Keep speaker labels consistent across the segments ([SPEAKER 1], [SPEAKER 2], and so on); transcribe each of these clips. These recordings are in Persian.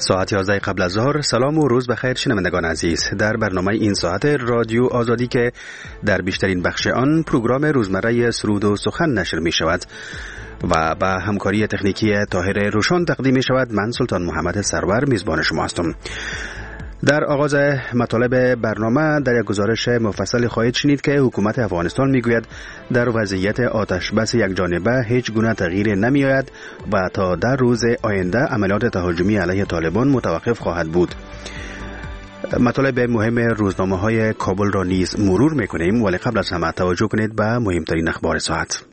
[SPEAKER 1] ساعت 11 قبل از ظهر. سلام و روز بخیر شنوندگان عزیز. در برنامه این ساعت رادیو آزادی که در بیشترین بخش آن پروگرام روزمره سرود و سخن نشر می شود و با همکاری تکنیکی طاهر روشن تقدیم می شود، من سلطان محمد سرور میزبان شما هستم. در آغاز مطالب برنامه در یک گزارش مفصل خواهید شنید که حکومت افغانستان میگوید در وضعیت آتش بس یک جانبه هیچ گونه تغییر نمی آید و تا در روز آینده عملیات تهاجمی علیه طالبان متوقف خواهد بود. مطالب مهم روزنامه های کابل را نیز مرور میکنیم، ولی قبل از همه توجه کنید به مهمترین اخبار ساعت.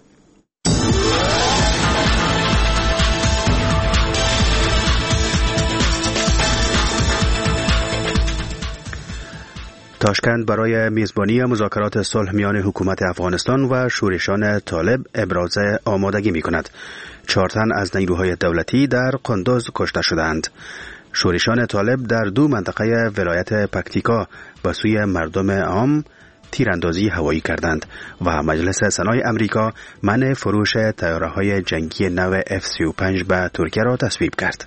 [SPEAKER 1] تاشکند برای میزبانی مذاکرات صلح میان حکومت افغانستان و شورشان طالب ابراز آمادگی می کند. 4 تن از نیروهای دولتی در قندوز کشته شدند. شورشان طالب در 2 منطقه ولایت پکتیکا به سوی مردم عام تیراندازی هوایی کردند و مجلس سنای امریکا منع فروش طیاره‌های جنگی نو F-35 به ترکیه را تصویب کرد.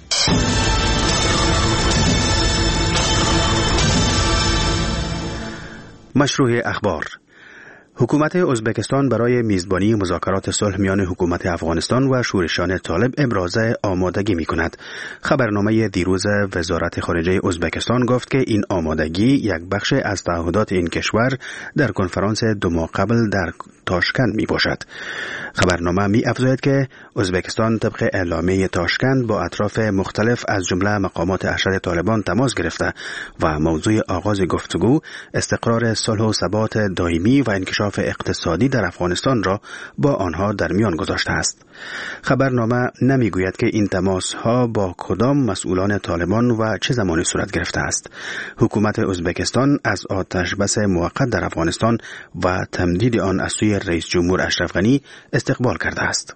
[SPEAKER 1] مشروع اخبار. حکومت ازبکستان برای میزبانی مذاکرات صلح میان حکومت افغانستان و شورشان طالب ابراز آمادگی می کند. خبرنامه دیروز وزارت خارجه ازبکستان گفت که این آمادگی یک بخش از تعهدات این کشور در کنفرانس 2 ماه قبل در تاشکند می باشد. خبرنامه می افزاید که ازبکستان طبق اعلامیه تاشکند با اطراف مختلف از جمله مقامات ارشد طالبان تماس گرفته و موضوع آغاز گفتگو استقرار صلح و ثبات دائمی و انکشاف اقتصادی در افغانستان را با آنها در میان گذاشته است. خبرنامه نمیگوید که این تماس ها با کدام مسئولان طالبان و چه زمانی صورت گرفته است. حکومت ازبکستان از آتش بس موقت در افغانستان و تمدید آن از سوی رئیس جمهور اشرف غنی استقبال کرده است.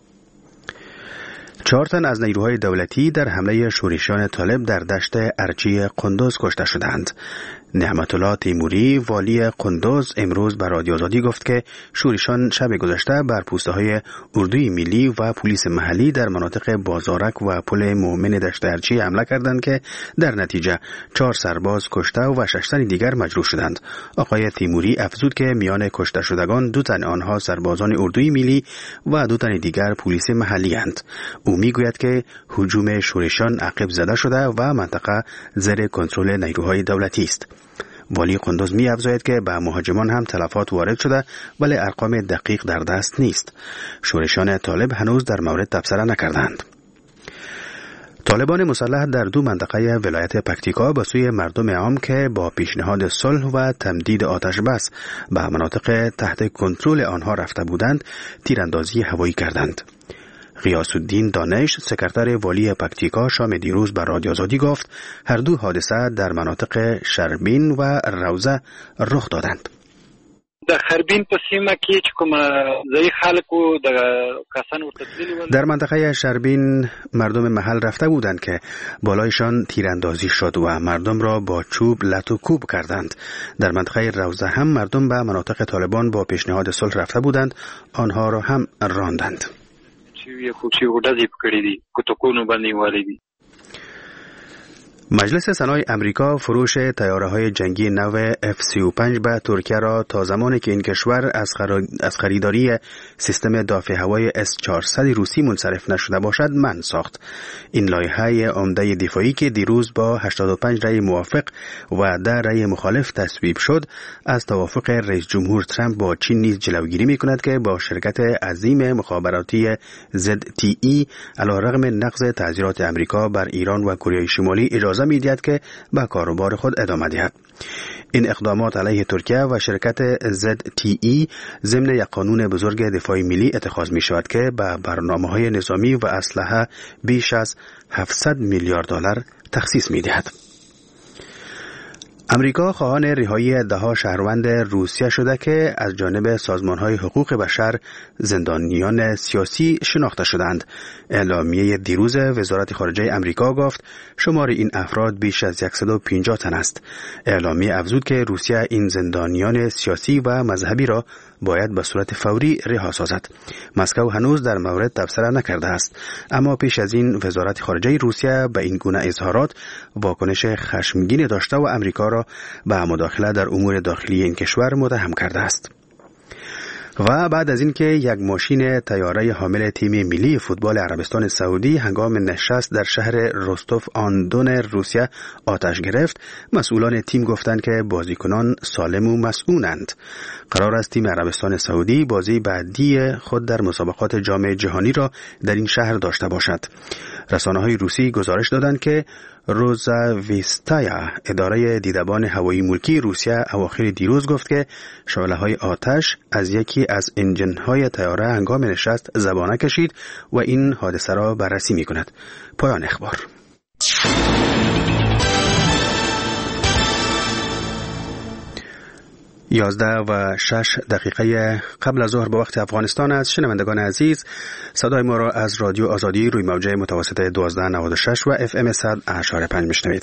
[SPEAKER 1] 4 تن از نیروهای دولتی در حمله شورشان طالب در دشت ارچی قندوز کشته شدند. نعمت الله تیموری والی قندوز امروز به رادیو آزادی گفت که شورشان شب گذشته بر پوسته های اردوی ملی و پلیس محلی در مناطق بازارک و پل مومن دشت ارچی حمله کردند که در نتیجه 4 سرباز کشته و 6 تن دیگر مجروح شدند. آقای تیموری افزود که میان کشته شدگان 2 تن آنها سربازان اردوی ملی و 2 تن دیگر پلیس محلی اند. او میگوید که هجوم شورشان عقب زده شده و منطقه زیر کنترل نیروهای دولتی است. والی قندوز می افزاید که به مهاجمان هم تلفات وارد شده ولی ارقام دقیق در دست نیست. شورشان طالب هنوز در مورد تبصره نکردند. طالبان مسلح در 2 منطقه ولایت پکتیکا به سوی مردم عام که با پیشنهاد صلح و تمدید آتش بس به مناطق تحت کنترل آنها رفته بودند تیراندازی هوایی کردند. غیاث الدین دانش سکرتر والی پکتیکا شام دیروز به رادیو آزادی گفت هر 2 حادثه در مناطق شربین و روزه رخ دادند. در منطقه شربین مردم محل رفته بودند که بالایشان تیراندازی شد و مردم را با چوب لط و کوب کردند. در منطقه روزه هم مردم به مناطق طالبان با پیشنهاد صلح رفته بودند، آنها را هم راندند. مجلس سنای امریکا فروش طیاره‌های جنگی نو F-35 به ترکیه را تا زمانی که این کشور از خریداری سیستم دافع هوایی S-400 روسی منصرف نشده باشد منع ساخت. این لایحه عمده دفاعی که دیروز با 85 رأی موافق و 10 رأی مخالف تصویب شد، از توافق رئیس جمهور ترامپ با چین نیز جلوگیری می‌کند که با شرکت عظیم مخابراتی ZTE علیرغم نقض تعزیرات امریکا بر ایران و کره شمالی اجازه می‌دهد که به کاروبار خود ادامه دهد. این اقدامات علیه ترکیه و شرکت ZTE ضمن یک قانون بزرگ دفاع ملی اتخاذ می شود که به برنامه‌های نظامی و اسلحه بیش از $700 میلیارد تخصیص می دهد. امریکا خواهان رهایی ده‌ها شهروند روسیه شده که از جانب سازمان‌های حقوق بشر زندانیان سیاسی شناخته شدند. اعلامیه دیروز وزارت خارجه امریکا گفت شمار این افراد بیش از 150 تن است. اعلامیه افزود که روسیه این زندانیان سیاسی و مذهبی را باید به صورت فوری رها سازد. مسکو هنوز در مورد تبصره نکرده است، اما پیش از این وزارت خارجه روسیه به این گونه اظهارات واکنش خشمگین داشته و امریکا را به مداخله در امور داخلی این کشور متهم کرده است. و بعد از اینکه یک ماشین طیاره حامل تیم ملی فوتبال عربستان سعودی هنگام نشست در شهر رستوف آن دون روسیه آتش گرفت، مسئولان تیم گفتند که بازیکنان سالم و مسئولند. قرار است تیم عربستان سعودی بازی بعدی خود در مسابقات جام جهانی را در این شهر داشته باشد. رسانه‌های روسی گزارش دادند که روزاویستایا، اداره دیدبان هوایی ملکی روسیه، اواخر دیروز گفت که شعله‌های آتش از یکی از انجن‌های طیاره هنگام نشست زبانه کشید و این حادثه را بررسی می‌کند. پایان اخبار. 11:06 قبل از ظهر به وقت افغانستان است. شنوندگان عزیز، صدای ما را از رادیو آزادی روی موجه متوسط 1296 و FM 100.5 میشنوید.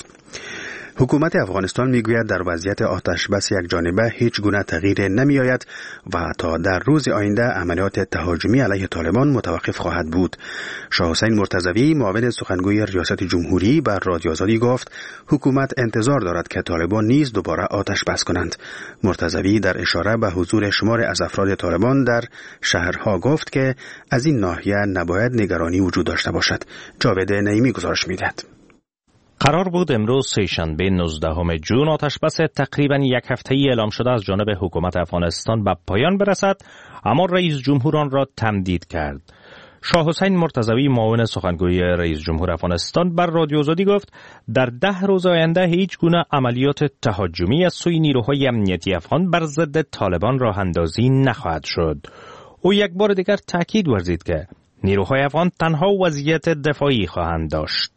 [SPEAKER 1] حکومت افغانستان میگوید در وضعیت آتش بس یک جانبه هیچ گونه تغییر نمی آید و تا در روز آینده عملیات تهاجمی علیه طالبان متوقف خواهد بود. شاه حسین مرتضوی، معاون سخنگوی ریاست جمهوری، بر رادیو آزادی گفت حکومت انتظار دارد که طالبان نیز دوباره آتش بس کنند. مرتضوی در اشاره به حضور شمار از افراد طالبان در شهرها گفت که از این ناحیه نباید نگرانی وجود داشته باشد. جاوید نعیمی گزارش می‌دهد.
[SPEAKER 2] قرار بود امروز سه‌شنبه 19 جون آتشبس تقریباً یک هفته‌ای اعلام شده از جانب حکومت افغانستان به پایان برسد، اما رئیس جمهور آن را تمدید کرد. شاه حسین مرتضوی، معاون سخنگوی رئیس جمهور افغانستان، بر رادیو آزادی گفت در 10 روز آینده هیچ گونه عملیات تهاجمی از سوی نیروهای امنیتی افغان بر ضد طالبان راه اندازی نخواهد شد. او یک بار دیگر تاکید ورزید که نیروهای افغان تنها وضعیت دفاعی خواهند داشت.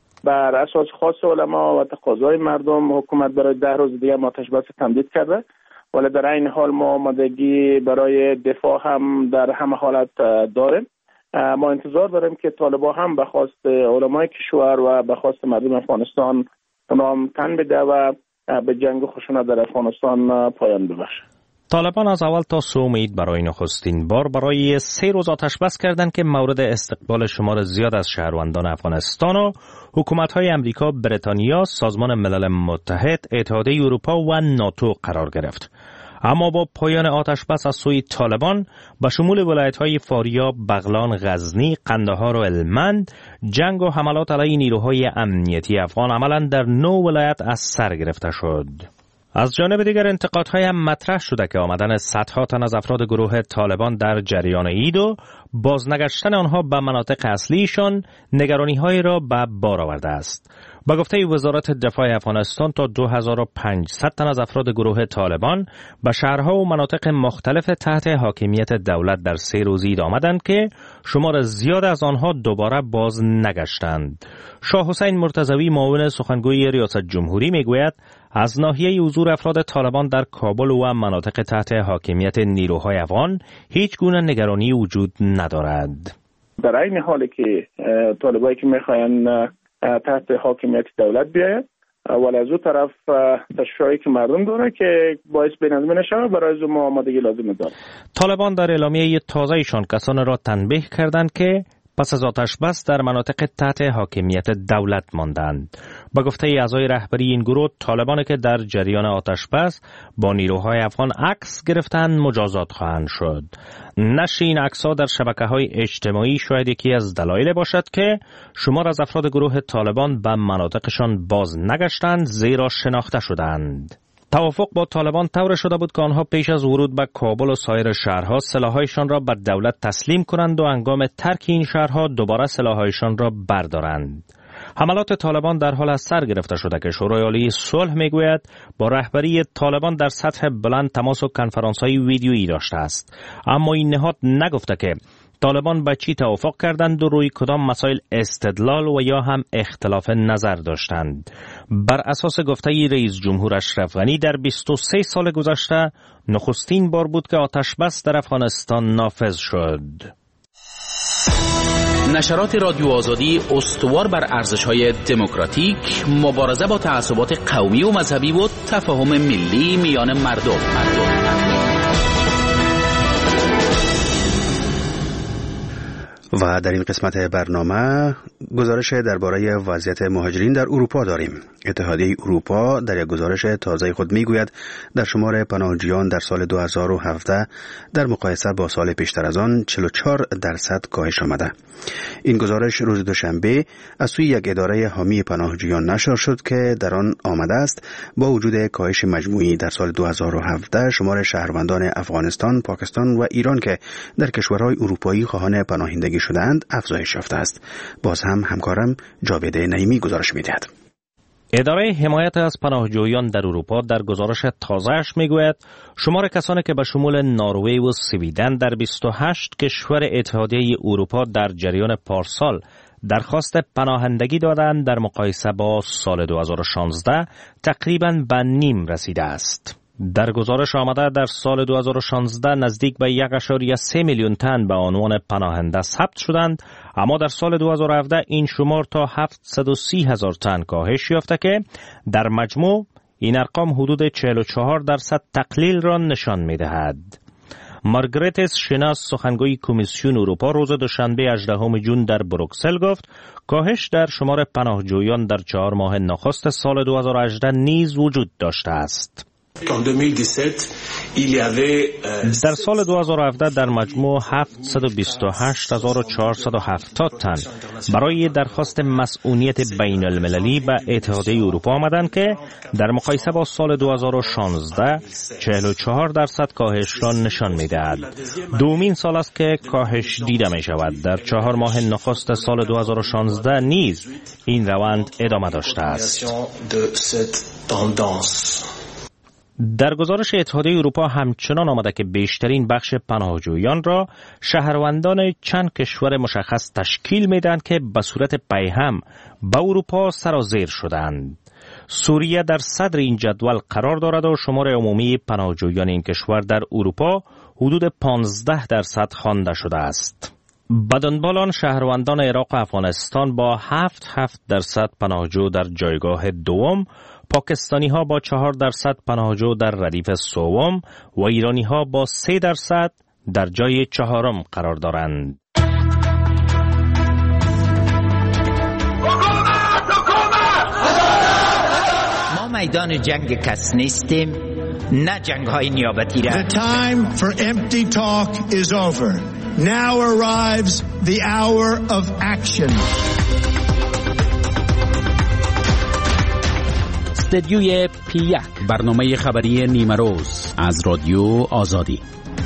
[SPEAKER 3] بر اساس خاص علما و تقاضای مردم حکومت برای 10 روز دیگر آتش بس تمدید کرده، ولی در این حال ما آمادگی برای دفاع هم در همه حالت داریم. ما انتظار داریم که طالبان هم به خواست علمای کشور و به خواست مردم افغانستان نام تن بده و به جنگ خشونت در افغانستان پایان ببخشه.
[SPEAKER 2] طالبان از اول تا سه امید برای نخستین بار برای 3 روز آتش بس کردند که مورد استقبال شمار زیاد از شهروندان افغانستان و حکومت‌های امریکا، بریتانیا، سازمان ملل متحد، اتحادیه اروپا و ناتو قرار گرفت. اما با پایان آتش بس از سوی طالبان به شمول ولایت‌های فاریاب، بغلان، غزنی، قندهار و هلمند، جنگ و حملات علیه نیروهای امنیتی افغان عملاً در 9 ولایت از سر گرفته شد. از جانب دیگر انتقادهای هم مطرح شده که آمدن صدها تن از افراد گروه طالبان در جریان عید و بازنگشتن آنها به مناطق اصلیشان نگرانی‌های را به بار آورده است. با گفته وزارت دفاع افغانستان تا 2500 تن از افراد گروه طالبان به شهرها و مناطق مختلف تحت حاکمیت دولت در 3 روز عید آمدند که شمار زیاد از آنها دوباره باز نگشتند. شاه حسین مرتضوی، معاون سخنگوی ریاست جمهوری، میگوید از ناحیه حضور افراد طالبان در کابل و مناطق تحت حاکمیت نیروهای افغان هیچ گونه نگرانی وجود ندارد.
[SPEAKER 3] در این حالی که طالبایی که میخواین تحت حاکمیت دولت بیاید، ولی از اون طرف تشویقی که مردم داره که باعث بینظمی نشه، برای ما آمادگی لازم داره.
[SPEAKER 2] طالبان در اعلامیه تازه‌شان کسان را تنبیه کردند که پس از آتش بس در مناطق تحت حاکمیت دولت ماندند. با گفته اعضای رهبری این گروه، طالبانی که در جریان آتش بس با نیروهای افغان عکس گرفتند مجازات خواهند شد. نشر این عکس‌ها در شبکه‌های اجتماعی شاید یکی از دلایل باشد که شمار از افراد گروه طالبان به مناطقشان باز نگشتند، زیرا شناخته شدند. توافق با طالبان طور شده بود که آنها پیش از ورود به کابل و سایر شهرها سلاح‌هایشان را به دولت تسلیم کنند و هنگام ترک این شهرها دوباره سلاح‌هایشان را بردارند. حملات طالبان در حال از سر گرفته شده که شورای عالی صلح میگوید با رهبری طالبان در سطح بلند تماس و کنفرانس‌های ویدیویی داشته است، اما این نهاد نگفته که طالبان به چی توافق کردند و روی کدام مسائل استدلال و یا هم اختلاف نظر داشتند؟ بر اساس گفته رئیس جمهور اشرف غنی در 23 سال گذشته نخستین بار بود که آتش بس در افغانستان نافذ شد.
[SPEAKER 4] نشرات رادیو آزادی استوار بر ارزش‌های دموکراتیک، مبارزه با تعصبات قومی و مذهبی و تفاهم ملی میان مردم.
[SPEAKER 1] و در این قسمت برنامه گزارش درباره وضعیت مهاجرین در اروپا داریم. اتحادیه اروپا در یک گزارش تازه خود میگوید در شمار پناهجویان در سال 2017 در مقایسه با سال پیشتر از آن 44% کاهش آمده. این گزارش روز دوشنبه از سوی یک اداره حامی پناهجویان نشر شد که در آن آمده است با وجود کاهش مجموعی در سال 2017 شمار شهروندان افغانستان، پاکستان و ایران که در کشورهای اروپایی خواهان پناهندگی شدند افزایش یافته است. باز هم همکارم جاوید نعیمی گزارش می‌دهد.
[SPEAKER 2] اداره حمایت از پناهجویان در اروپا در گزارش تازه‌اش میگوید شمار کسانی که به شمول نروژ و سویدن در 28 کشور اتحادیه اروپا در جریان پارسال درخواست پناهندگی دادند در مقایسه با سال 2016 تقریباً به نیم رسیده است. در گزارش آمده در سال 2016 نزدیک به 1.3 میلیون تن به عنوان پناهنده ثبت شدند، اما در سال 2017 این شمار تا 730,000 تن کاهش یافته که در مجموع این ارقام حدود 44% تقلیل را نشان می‌دهد. مارگرتس شناس سخنگوی کمیسیون اروپا روز دوشنبه 18 جون در بروکسل گفت کاهش در شمار پناهجویان در 4 ماه نخست سال 2018 نیز وجود داشته است. در سال 2017 در مجموع 728,470 تن برای درخواست مسئولیت بین المللی به اتحادیه اروپا آمدند که در مقایسه با سال 2016 44% کاهش را نشان می‌دهد. دومین سال است که کاهش دیده می شود. در 4 ماه نخست سال 2016 نیز این روند ادامه داشته است. در گزارش اتحادیه اروپا همچنان آمده که بیشترین بخش پناهجویان را شهروندان چند کشور مشخص تشکیل میدهند که به صورت پیهم به اروپا سرازیر شدند. سوریه در صدر این جدول قرار دارد و شمار عمومی پناهجویان این کشور در اروپا حدود 15% خوانده شده است. به دنبال آن شهروندان عراق و افغانستان با 7% پناهجو در جایگاه دوم، پاکستانی ها با 4% پناهجو در ردیف سوم و ایرانی ها با 3% در جای 4 قرار دارند.
[SPEAKER 5] ما میدان جنگ کس نیستیم، نه جنگ های نیابتی را.
[SPEAKER 6] The time for empty talk is over. Now arrives the hour of action.
[SPEAKER 2] استدیوی P1
[SPEAKER 4] برنامه خبری نیمه روز از رادیو آزادی.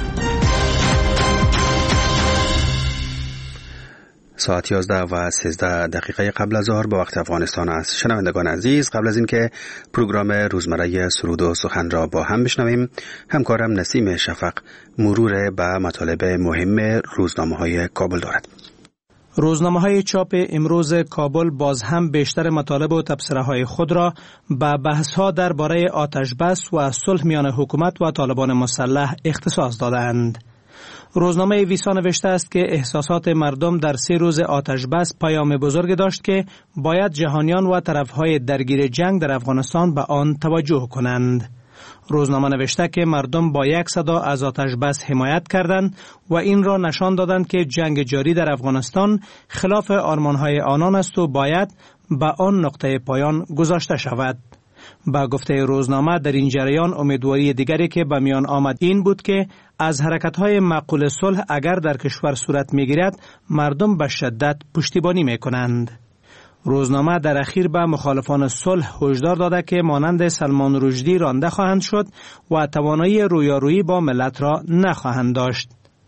[SPEAKER 1] ساعت 11:13 قبل از ظهر به وقت افغانستان است. شنوندگان عزیز، قبل از اینکه پروگرام روزمره سرود و سخن را با هم بشنویم، همکارم نسیم شفق مرور به مطالب مهم روزنامه‌های کابل دارد.
[SPEAKER 7] روزنامه‌های چاپ امروز کابل باز هم بیشتر مطالب و تبصره‌های خود را به بحث‌ها درباره آتش‌بس و صلح میان حکومت و طالبان مسلح اختصاص دادند. روزنامه ویسا نوشته است که احساسات مردم در 3 روز آتش‌بس پیام بزرگ داشت که باید جهانیان و طرف‌های درگیر جنگ در افغانستان به آن توجه کنند. روزنامه نوشته که مردم با یک صدا از آتش‌بس حمایت کردند و این را نشان دادند که جنگ جاری در افغانستان خلاف آرمان‌های آنان است و باید به آن نقطه پایان گذاشته شود. با گفته روزنامه در این جریان امیدواری دیگری که به میان آمد این بود که از حرکت‌های معقول صلح اگر در کشور صورت می‌گیرد مردم به شدت پشتیبانی می‌کنند. روزنامه در اخیر به مخالفان صلح هشدار داده که مانند سلمان رشدی رانده خواهند شد و توانایی رویارویی با ملت را نخواهند داشت.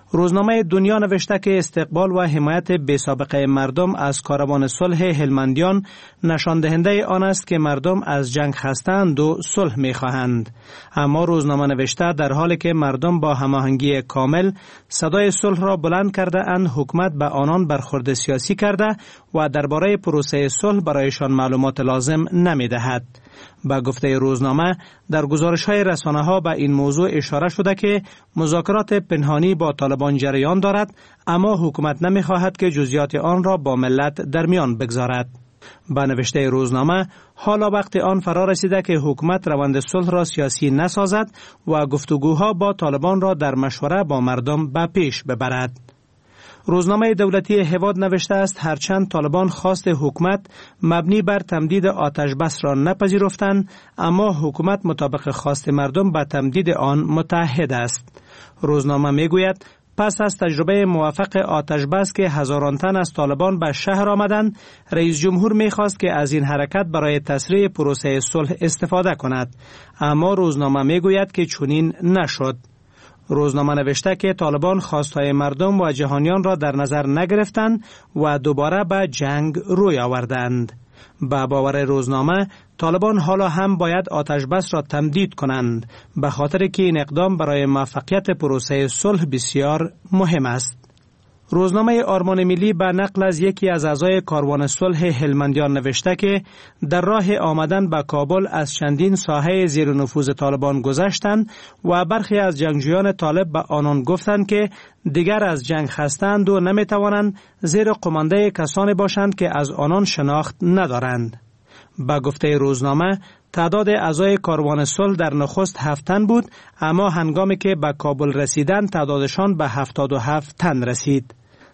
[SPEAKER 7] روزنامه دنیا نوشته که استقبال و حمایت بی‌سابقه مردم از کاروان صلح هلمندیان نشان دهنده آن است که مردم از جنگ خسته‌اند و صلح می‌خواهند. اما روزنامه نوشته در حالی که مردم با هماهنگی کامل صدای صلح را بلند کرده اند، حکومت به آنان برخورد سیاسی کرده و درباره پروسه صلح برایشان معلومات لازم نمی‌دهد. با گفته روزنامه در گزارش‌های رسانه‌ها به این موضوع اشاره شده که مذاکرات پنهانی با طالبان جریان دارد، اما حکومت نمی‌خواهد که جزئیات آن را با ملت در میان بگذارد. با نوشته روزنامه حالا وقت آن فرا رسیده که حکومت روند صلح را سیاسی نسازد و گفتگوها با طالبان را در مشوره با مردم به پیش ببرد. روزنامه دولتی هواد نوشته است هرچند طالبان خواست حکومت مبنی بر تمدید آتش بس را نپذیرفتند، اما حکومت مطابق خواست مردم به تمدید آن متعهد است. روزنامه میگوید پس از تجربه موفق آتش بس که هزاران تن از طالبان به شهر آمدند، رئیس جمهور میخواست که از این حرکت برای تسریع پروسه صلح استفاده کند، اما روزنامه میگوید که چنین نشد. روزنامه نوشته که طالبان خواستهای مردم و جهانیان را در نظر نگرفتند و دوباره به جنگ روی آوردند. به باور روزنامه طالبان حالا هم باید آتش بس را تمدید کنند، به خاطر که این اقدام برای موفقیت پروسه صلح بسیار مهم است. روزنامه آرمان ملی به نقل از یکی از اعضای کاروان صلح هلمندیان نوشته که در راه آمدن به کابل از چندین ساحه زیر نفوذ طالبان گذشتند و برخی از جنگجویان طالب به آنان گفتند که دیگر از جنگ خستند و نمیتوانند زیر قمانده کسانی باشند که از آنان شناخت ندارند. با گفته روزنامه تعداد اعضای کاروان صلح در نخست 7 تن بود، اما هنگامی که به کابل رسیدند تعدادشان به 77 تن رسید.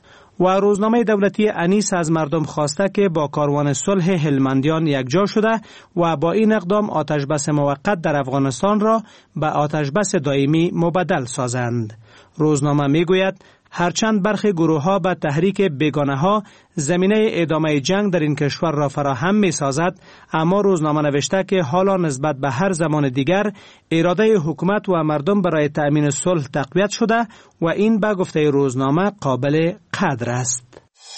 [SPEAKER 7] و روزنامه دولتی انیس از مردم خواسته که با کاروان صلح هلمندیان یکجا شده و با این اقدام آتش بس موقت در افغانستان را به آتش بس دائمی مبدل سازند. روزنامه میگوید هرچند برخی گروه‌ها به تحریک بیگانه‌ها زمینه ادامه جنگ در این کشور را فراهم می‌سازد، اما روزنامه نوشته که حالا نسبت به هر زمان دیگر اراده حکومت و مردم برای تأمین صلح تقویت شده و این به گفته روزنامه قابل قدر است.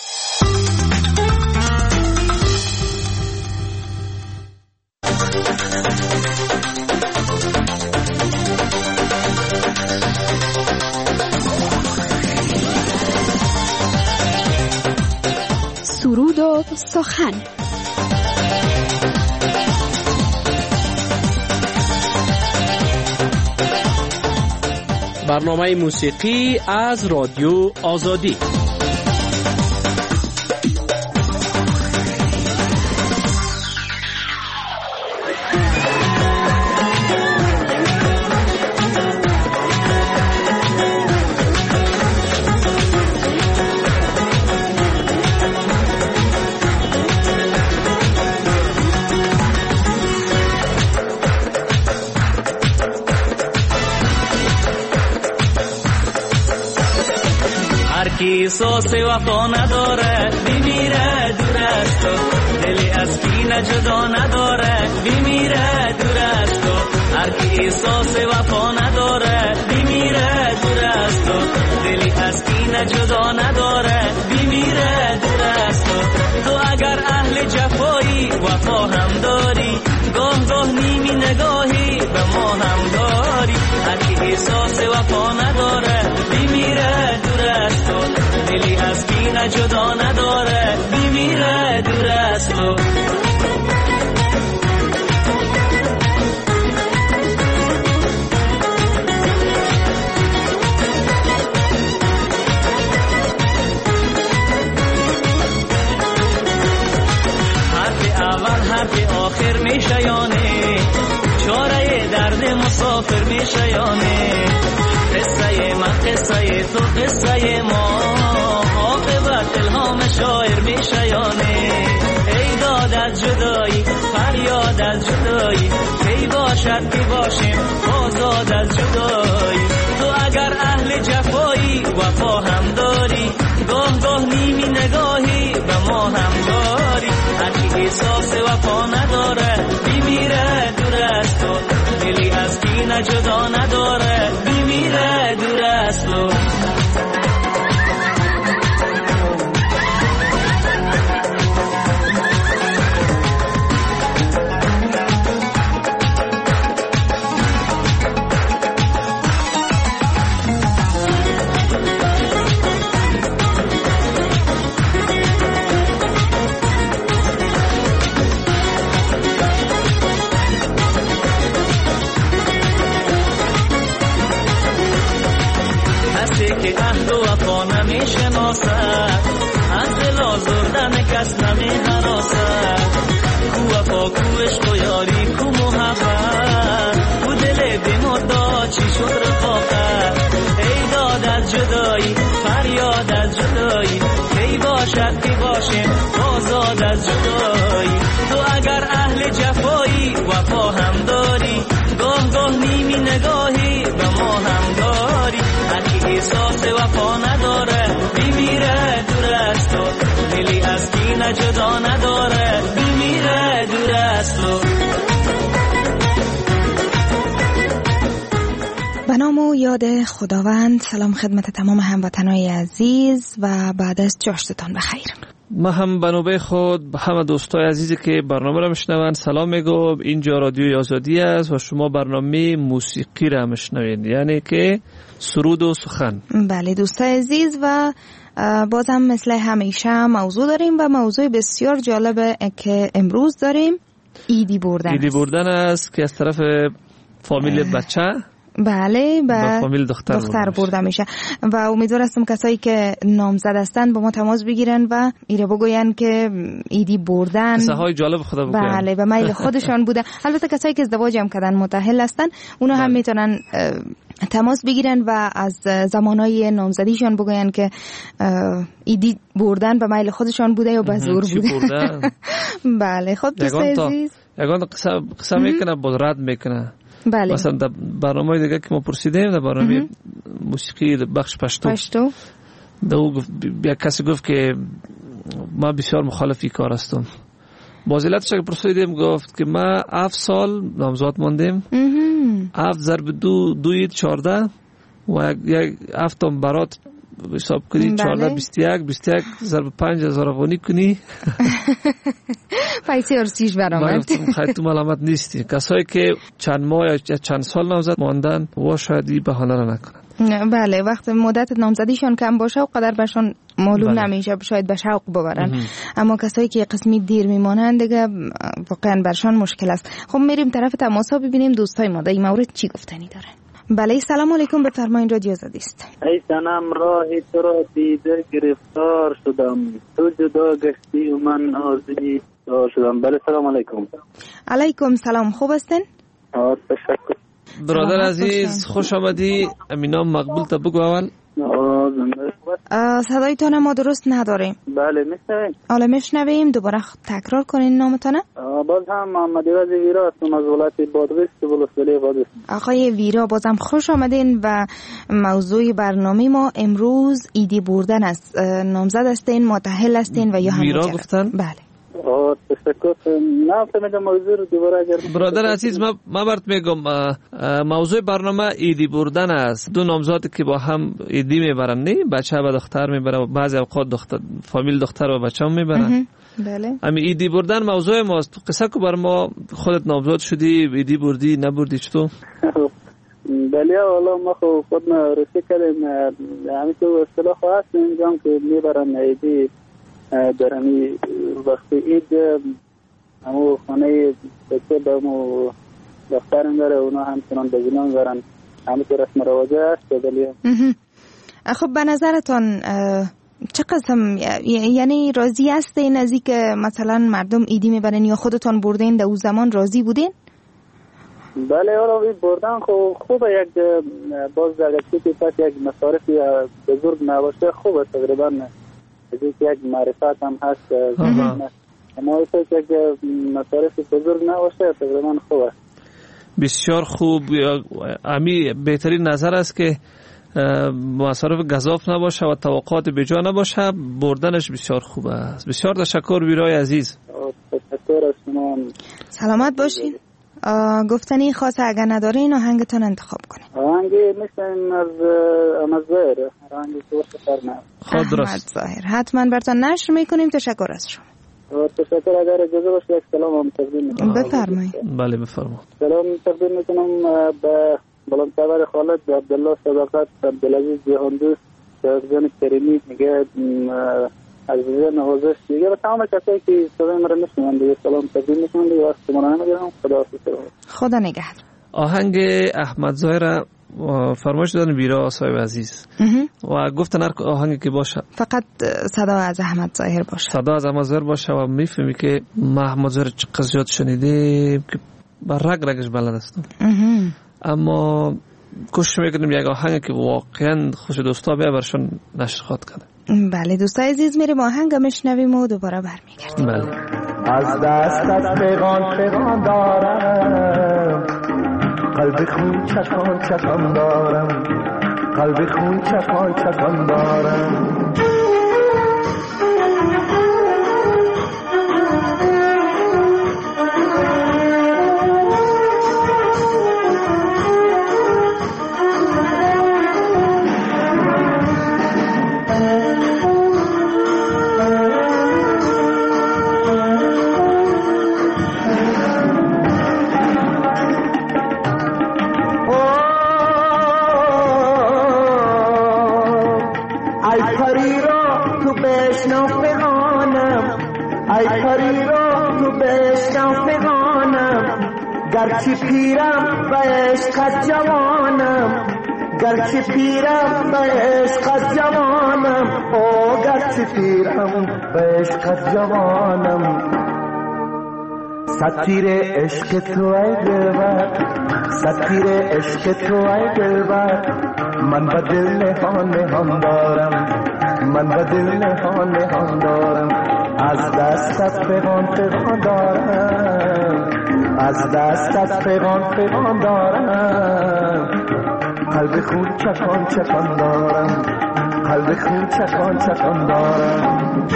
[SPEAKER 8] سرود و سخن.
[SPEAKER 9] برنامه موسیقی از رادیو آزادی.
[SPEAKER 10] احساس وفا نداره بمیره دور از تو، دلی از کینه جدا نداره بمیره دور از تو، هر کی احساس وفا نداره بمیره دور از تو، دلی از کینه جدا نداره بمیره دور از تو. تو اگر اهل جفایی وفا هم داری، گاه گاه نیمی نگاهی به ما هم داری، هر کی احساس وفا نداره بمیره دور از تو، دلی از کینه جدا نداره بمیره دور از تو. حرف اول حرف آخر میشه یانه، چاره درد مسافر میشه یانه، قصه من قصه تو قصه ما، عاقبت الهام شاعر میشه یانه. ای داد از جدایی فریاد از جدایی، کی باشد که باشیم آزاد از جدایی. تو اگر اهل جفایی وفا هم داری، گاه گاه نیمی نگاهی به ما هم داری، هرکی احساس وفا نداره بمیره دور از تو، دلی از کینه جدا نداره بمیره دور از تو. دو وفا نمیشناسد، از دل آزردن کس نمیهراسد. کو وفا کو عشق و یاری کو محبت، کو دل بی‌مدعا چی شد رفاقت. ای داد از جدایی فریاد از جدایی، کی باشد کی باشیم آزاد از جدایی. تو اگر اهل جفایی وفا هم داری، گاه گاه نیمی نگاهی به ما هم داری. هرکی احساس وفا نداره میمیره دور از تو، دلی از کینه جدا نداره میمیره دور از تو.
[SPEAKER 11] به نام و یاد خداوند. سلام خدمت تمام هموطنای عزیز و بعد از جاشتتان بخیر.
[SPEAKER 12] ما هم به نوبه خود به همه دوستای عزیزی که برنامه را میشنوند سلام میگم. اینجا رادیوی آزادی است و شما برنامه موسیقی را میشنوید، یعنی که سرود و سخن.
[SPEAKER 11] بله دوستای عزیز، و بازم مثل همیشه موضوع داریم و موضوع بسیار جالبه که امروز داریم. ایدی بردن. ایدی
[SPEAKER 12] بردن است که از طرف فامیل بچه
[SPEAKER 11] بله
[SPEAKER 12] با فامیل دختر
[SPEAKER 11] برده میشه و امیدوار هستم کسایی که نامزد هستن با ما تماس بگیرن و ایره بگوین که ایدی بردن
[SPEAKER 12] قصه های جالب خدا بگوین.
[SPEAKER 11] بله به میل خودشان بوده. البته کسایی که ازدواج هم کردن متأهل هستن اونا هم میتونن تماس بگیرن و از زمانهای نامزدیشان بگوین که ایدی بردن به میل خودشان بوده یا به زور بوده. بله خب دوستای عزیز
[SPEAKER 12] یگان قصه میکنه با رد میکنه.
[SPEAKER 11] بله.
[SPEAKER 12] مثلا در برنامه دیگه که ما پرسیدیم در برنامه موسیقی بخش پشتو یک کسی گفت که ما بسیار مخالفی کار هستم. باز علتش که پرسیدیم گفت که ما 7 سال نامزد ماندیم، 7 ضرب 2 14 و یک 7 تا برات حساب کنی 14 21 ضرب 5000 افغانی کنی
[SPEAKER 11] پیسی ارسیش برآمد.
[SPEAKER 12] خیلی تو ملامت نیستی. کسایی که چند ماه یا چند سال نامزد ماندن و شاید بهانه را نکنن.
[SPEAKER 11] بله وقت مدت نامزدیشان کم باشه و قدر برشان معلوم نمیشه، شاید به شوق ببرن. اما کسایی که قسمی دیر میمانند دیگه واقعا برشان مشکل است. خب میریم طرف تماسا ببینیم دوستای ما در این مورد چی گفتنی داره. بله سلام علیکم، بفرمایید رادیو آزادی است.
[SPEAKER 13] ای صنم راهی تو را دیده گرفتار شدم، تو جدا گشتی و من آزادی شدم. بله سلام علیکم.
[SPEAKER 11] علیکم سلام، خوب هستین؟
[SPEAKER 13] تشکر.
[SPEAKER 12] برادر عزیز خوش آمدی. امینام مقبول تا بگو اول.
[SPEAKER 11] صدایتان ما درست نداریم.
[SPEAKER 13] بله میشنویم.
[SPEAKER 11] حالا میشنویم، دوباره تکرار کنین نامتانه.
[SPEAKER 13] باز هم محمد عوض ویرا هستم از ولایت بادغیس ولسوالی بادغیس.
[SPEAKER 11] آقای ویرا بازم خوش آمدین و موضوع برنامه ما امروز ایدی بردن است. نامزد هستین، متأهل هستین و یا همه
[SPEAKER 12] ویرا گفتن؟
[SPEAKER 11] بله.
[SPEAKER 13] تشکر. نه فهمیدم موضوع رو دوباره اگر
[SPEAKER 12] برادر عزیز ما برات میگم موضوع برنامه ایدی بردن است. دو نامزد که با هم ایدی میبرن، نه بچه و دختر میبرن، بعضی اوقات فامیل دختر و بچه هم میبرن.
[SPEAKER 11] بله.
[SPEAKER 12] امی ایدی بردن موضوع ماست. قصه کو بر ما خودت نامزد شدی، ایدی بردی نبردی چطور؟
[SPEAKER 13] بله والا ما خود رسی کردیم همین تو اصطلاح هست اینجا که میبرن ایدی در همی وقتی اید همو خانه بچه به همو دفترم داره اونا همچنان به زنان دارن، همه که رسم رواجه هست بلیه.
[SPEAKER 11] خب به نظرتان چه قسم یعنی راضی هستین از اینکه مثلا مردم ایدی میبرن یا خودتان بردین در اون زمان راضی بودین؟
[SPEAKER 13] بله حالا بردن خوبه. یک باز اگر که پس یک مصارفی بزرگ نباشه خوبه تقریبا یک معرفت هم هست. اما یک مصارف بزرگ نباشه تقریبا خوبه.
[SPEAKER 12] بسیار خوب. امی بهترین نظر است که مصارف گزاف نباشه و توقعات بجا نباشه، بردنش بسیار خوب است. بسیار تشکر ویرای عزیز.
[SPEAKER 13] تشکر از شما.
[SPEAKER 11] سلامت باشین. گفتنی خاص اگر ندارین آهنگتان انتخاب کنین.
[SPEAKER 13] آهنگی میشنیم از احمد ظاهر. آهنگی توش فرنه.
[SPEAKER 12] خود درست.
[SPEAKER 11] ظاهر. حتما براتون نشر میکنیم. تشکر از شما.
[SPEAKER 13] تشکر. اگر اجازه باشه یک سلام هم تقدیم میکنم.
[SPEAKER 11] بفرمایید.
[SPEAKER 12] بله بفرمایید.
[SPEAKER 13] سلام تقدیم میکنم به بلندسرور خالد، به عبدالله صداقت، عبدالعزیز جهاندوست، شهرزان کریمی، میگه عزیزان حوزش دیگه و تمام کسایی که صدای مرا میشنون دیگه سلام تقدیم میکنم دیگه. وقت شما رو نمیگیرم. خدا
[SPEAKER 11] نگهدار.
[SPEAKER 12] آهنگ احمد ظاهر فرمایش دادن بیرا صاحب عزیز و گفتن هر آهنگی که باشه
[SPEAKER 11] فقط صدا از احمد ظاهر باشه،
[SPEAKER 12] صدا از احمد ظاهر باشه و میفهمی که ما احمد ظاهر چقدر زیاد شنیدیم که بر رگ رگش بلد هستم. اما کوشش میکنیم یک آهنگی که واقعا خوش دوستا بیا برشون نشر خواد کنه.
[SPEAKER 11] بله دوستای عزیز، میریم آهنگ میشنویم و دوباره برمیگردیم.
[SPEAKER 12] بله.
[SPEAKER 14] از دستت پیغام دارم، قلب خون چکان دارم، قلب خون چکان دارم. گرچه پیرم به عشقت جوانم، گرچه پیرم به عشقت جوانم، او گرچه پیرم به عشقت جوانم. ستیر عشق تو ای دلبر، ستیر عشق تو ای دلبر، من به دل نهان دارم، من به دل نهان دارم. از دستت پیغام دارم، از دستت پیغام دارم، قلب خون چکان دارم، قلب خون چکان دارم.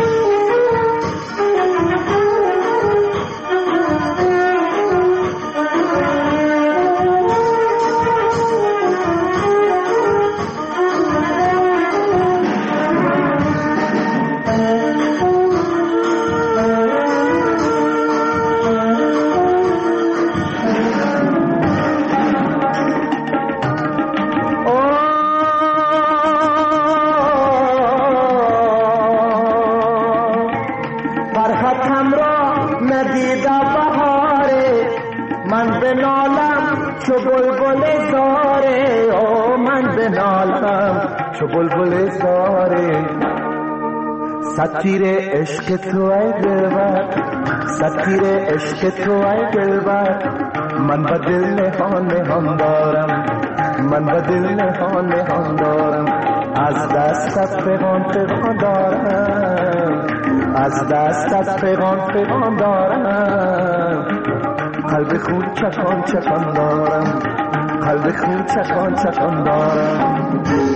[SPEAKER 14] بلبل زاره ستیر عشق تو ای دلبر، ستیر عشق تو ای دلبر، من به دل نهان دارم، من به دل نهان دارم. از دستت پیغام دارم، از دستت پیغام دارم، قلب خون چکان دارم، قلب خون چکان دارم.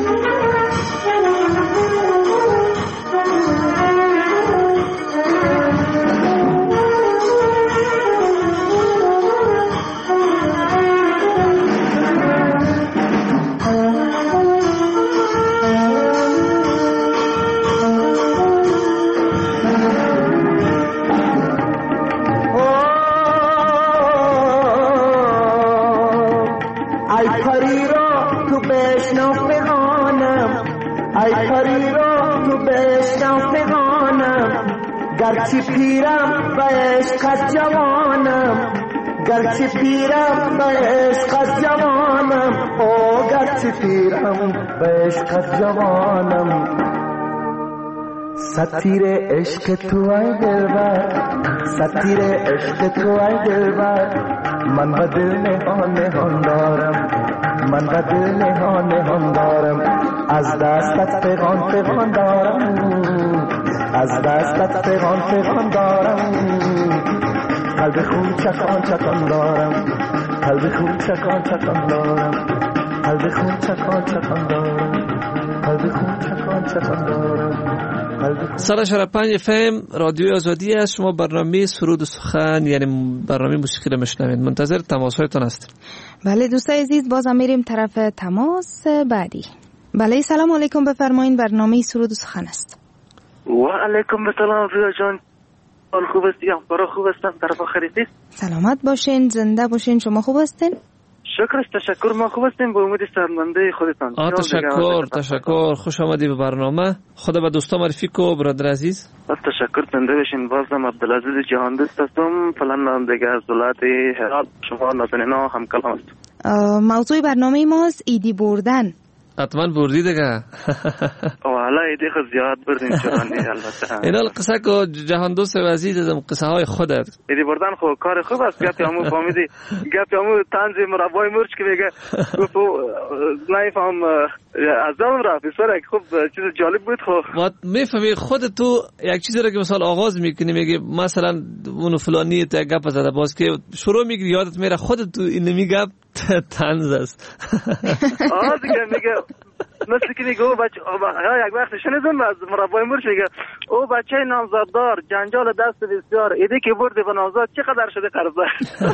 [SPEAKER 14] گرچه پیرم به عشقت جوانم، گرچه پیرم به عشقت جوانم، او گرچه پیرم به عشقت جوانم. ستیر عشق تو ای دلبر، ستیر عشق تو ای دلبر، من به دل نهان دارم، من به دل نهان دارم. از دستت پیغام دارم، از دستت پیغام دارم، قلب خون چکان دارم، قلب خون چکان دارم، قلب خون چکان دارم، قلب خون چکان دارم.
[SPEAKER 12] 105 FM رادیو آزادی است. شما برنامه سرود و سخن یعنی برنامه موسیقی رو میشنوید. منتظر تماس‌هایتان هستیم.
[SPEAKER 11] بله دوستای عزیز، بازم میریم طرف تماس بعدی. بله سلام علیکم، بفرمایید. برنامه سرود و سخن است.
[SPEAKER 15] و علیکم السلام ریا جان، حال خوب هستی؟ اخبار خوب هستم؟ طرف خریدید؟
[SPEAKER 11] سلامت باشین، زنده باشین. شما خوب هستین؟
[SPEAKER 15] تشکر، ما خوب هستیم. به امید سرمنده خودتان.
[SPEAKER 12] تشکر. خوش آمدی به برنامه. خدا به دوستا معرفی کو برادر عزیز.
[SPEAKER 15] تشکر، زنده باشین. بازم عبدالعزیز جهان دوست هستم، فلان دیگه از ولایت هرات. شما نازنینا هم کلام است.
[SPEAKER 11] موضوع برنامه ماست ایدی بردن.
[SPEAKER 12] حتما بردی دیگه.
[SPEAKER 15] والا ایدی خود زیاد بردیم چرانی البته.
[SPEAKER 12] اینا قصه که جهان دوست عزیز ازم قصه های خودت.
[SPEAKER 15] ایدی بردن خب کار خوب است. گپی همو فهمیدی. گپی همو طنز مربای مرچ که میگه گفت نمیفهم از دام رفت. بسیار خوب چیز جالب بود. خب
[SPEAKER 12] ما میفهمی خود تو یک چیزی رو که مثلا آغاز میکنی میگه مثلا اون فلانی تا گپ زده باز که شروع میگی یادت میره خودت تو این میگه طنز است.
[SPEAKER 15] دیگه میگه مثل که میگه بچه یک وقت شنیدم از مربای مرچ میگه او بچه نامزاددار جنجال دست بسیار ایده که برده به نامزاد چقدر شده قرضدار.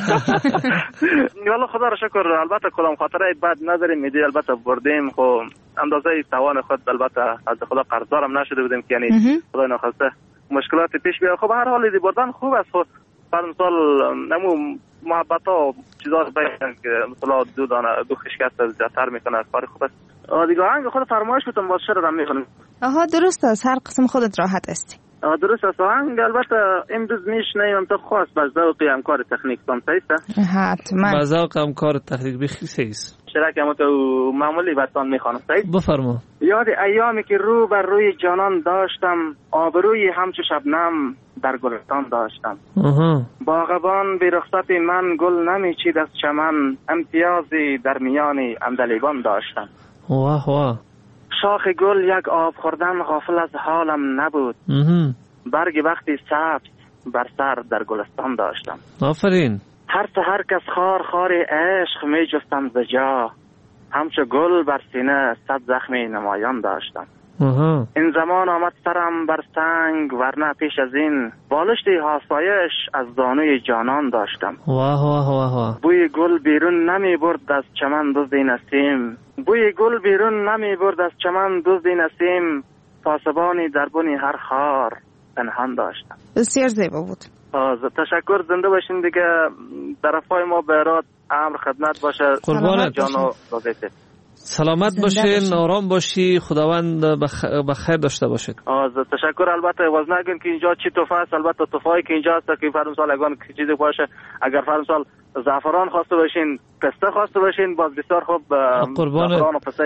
[SPEAKER 15] والا خدا را شکر البته کدام خاطره بد نداریم ایده البته بردیم خب اندازه توان خود البته از خدا قرضدارم نشده بودیم که یعنی خدا نخواسته مشکلات پیش بیاد. خب هر حال ایده بردن خوب است. خب هر مثال نمو محبت ها چیزا بگن که مثلا دو خشکست زیادتر میکنه کار خوب است. دیگه آهنگ خود فرمایش بودم باز شرم میخونم.
[SPEAKER 11] درست است هر قسم خودت راحت استی.
[SPEAKER 15] درست است آهنگ البته امروز میشنیم تو خواست باز ذوق همکار تکنیک تون سیسته.
[SPEAKER 11] حتما
[SPEAKER 12] باز ذوق همکار تکنیک بخیسیس.
[SPEAKER 15] شرکت هم تو معمولی براتون میخوانم سیس.
[SPEAKER 12] بفرما.
[SPEAKER 15] یاد ایامی که رو بر روی جانان داشتم آبروی همچو شبنم در گلستان داشتم. باغبان بی رخصت من گل نمیچید از چمن امتیازی در میان عندلیبان داشتم.
[SPEAKER 12] واه واه.
[SPEAKER 15] شاخ گل یک آب خوردن غافل از حالم نبود. برگ وقتی سبز بر سر در گلستان داشتم.
[SPEAKER 12] آفرین.
[SPEAKER 15] هر سحر کس خار خار عشق می جستم ز جا همچو گل بر سینه صد زخمی نمایان داشتم. این زمان آمد سرم بر سنگ ورنه پیش از این بالشتی حاسایش از زانوی جانان داشتم.
[SPEAKER 12] واه واه واه واه.
[SPEAKER 15] بوی گل بیرون نمی برد از چمن دزدی نسیم. بوی گل بیرون نمی برد از چمن دزدی نسیم. پاسبانی در بنی هر خار پنهان داشتم.
[SPEAKER 11] بسیار زیبا بود.
[SPEAKER 15] تشکر زنده باشین دیگه. طرفای ما بهرات امر خدمت باشه.
[SPEAKER 12] قربانت
[SPEAKER 15] جانو
[SPEAKER 12] سلامت باشین آرام باشی خداوند بخیر داشته باشید.
[SPEAKER 15] تشکر. البته واز نگین که اینجا چی توفه است. البته توفه‌ای که اینجا است که فرض مثال اگه چیزی باشه اگر فرض مثال زعفران خواسته باشین پسته خواسته باشین باز بسیار خوب
[SPEAKER 12] قربانت.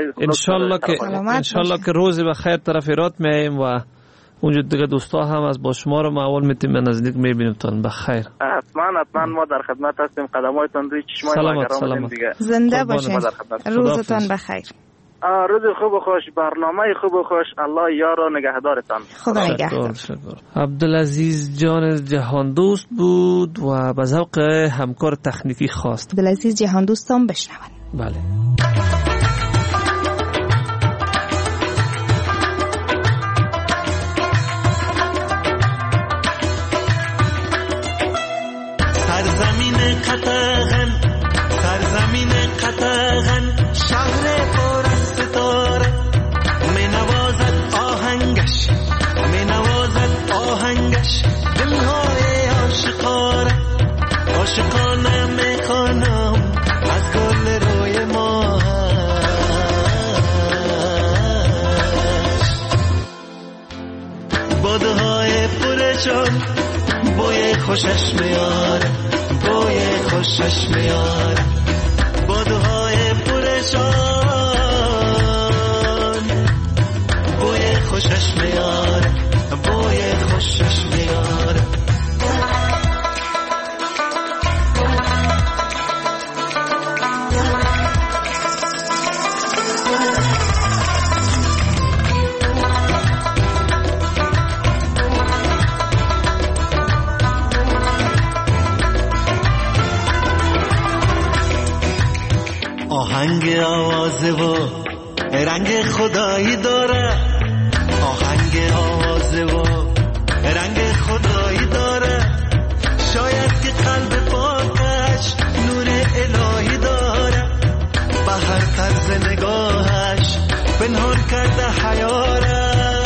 [SPEAKER 12] انشالله که روزی بخیر طرف ایرات میایم و اونجا دیگه دوستا هم از با شما رو معول میتیم نزدیک میبینیم تون بخیر.
[SPEAKER 15] حتما ما در خدمت هستیم. قدمایتون روی چشمای ما گرام دیگه.
[SPEAKER 11] زنده باشین. روزتون بخیر.
[SPEAKER 15] روز خوب و خوش برنامه خوب و خوش. الله یار و نگهدارتان.
[SPEAKER 11] خدا نگهدار.
[SPEAKER 12] عبدالعزیز جان جهان دوست بود و به ذوق همکار تکنیکی خواست.
[SPEAKER 11] عبدالعزیز جهان دوستان بشنون.
[SPEAKER 12] بله.
[SPEAKER 10] سرزمین قطغن شهر پر از ستاره می نوازد آهنگش دلهای عاشقانه می خوانم از گل روی ما بادهای پرشان بوی خوشش میاره خوشش میاره بادهای پرشان بوی خوشش میاره خوشش میاره. آهنگ آوازه و رنگ خدایی داره. آهنگ آوازه و رنگ خدایی داره. شاید که قلب پاکش نور الهی داره. به هر طرز نگاهش پنهان کرده حیاره.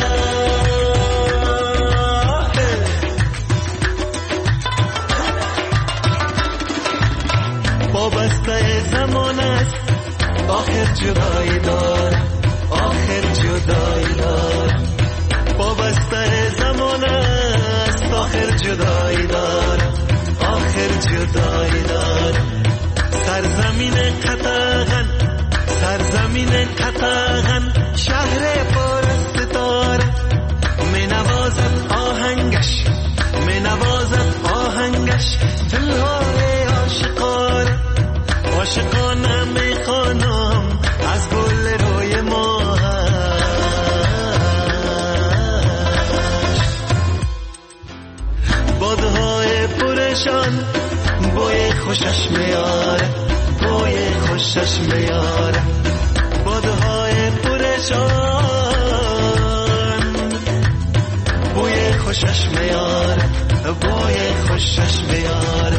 [SPEAKER 10] وابسته زمان است آخر جدایی دار. وابسته زمان است آخر جدایی دار. سرزمین قطغن، سرزمین قطغن، شهر پر از ستاره، می نوازد آهنگش، می نوازد آهنگش، دلهای عاشقانه، عاشقانه می خوانم از گل روی ماهش. بادهای پرشان بوی خوشش میاره، بوی خوشش میاره، بادهای پرشان بوی خوشش میاره، بوی خوشش میاره.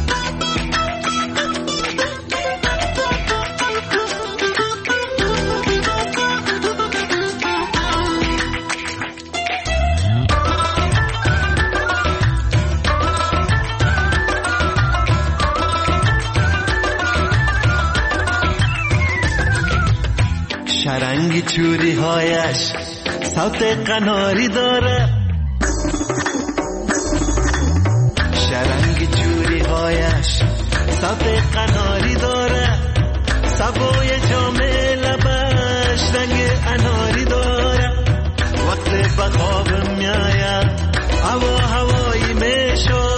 [SPEAKER 10] شرنگی چوری هایش صوت قناری داره، شرنگی چوری هایش صوت قناری داره، سبوی جامع لبش رنگ اناری داره. وقت به خواب میاید هوا هوایی میشه،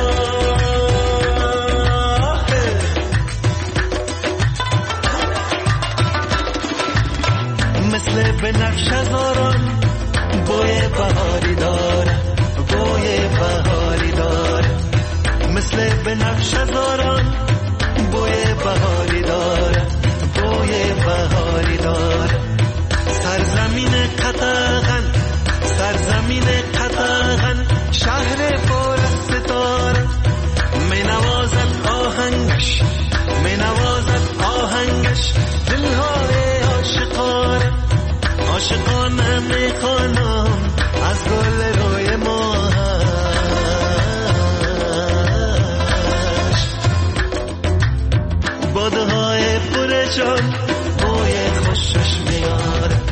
[SPEAKER 10] مثل بنفش هزاران بوی بهاری داره، بوی بهاری داره، مثل بنفش هزاران بوی بهاری داره، بوی بهاری داره. سرزمین قطغن، سرزمین قطغن، شهر پر از ستاره، می نوازد آهنگش، می نوازد آهنگش، دلهای عاشقانه، عاشقانه می خوانم از گل روی ماهش. بادهای پرشان بوی خوشش میاره.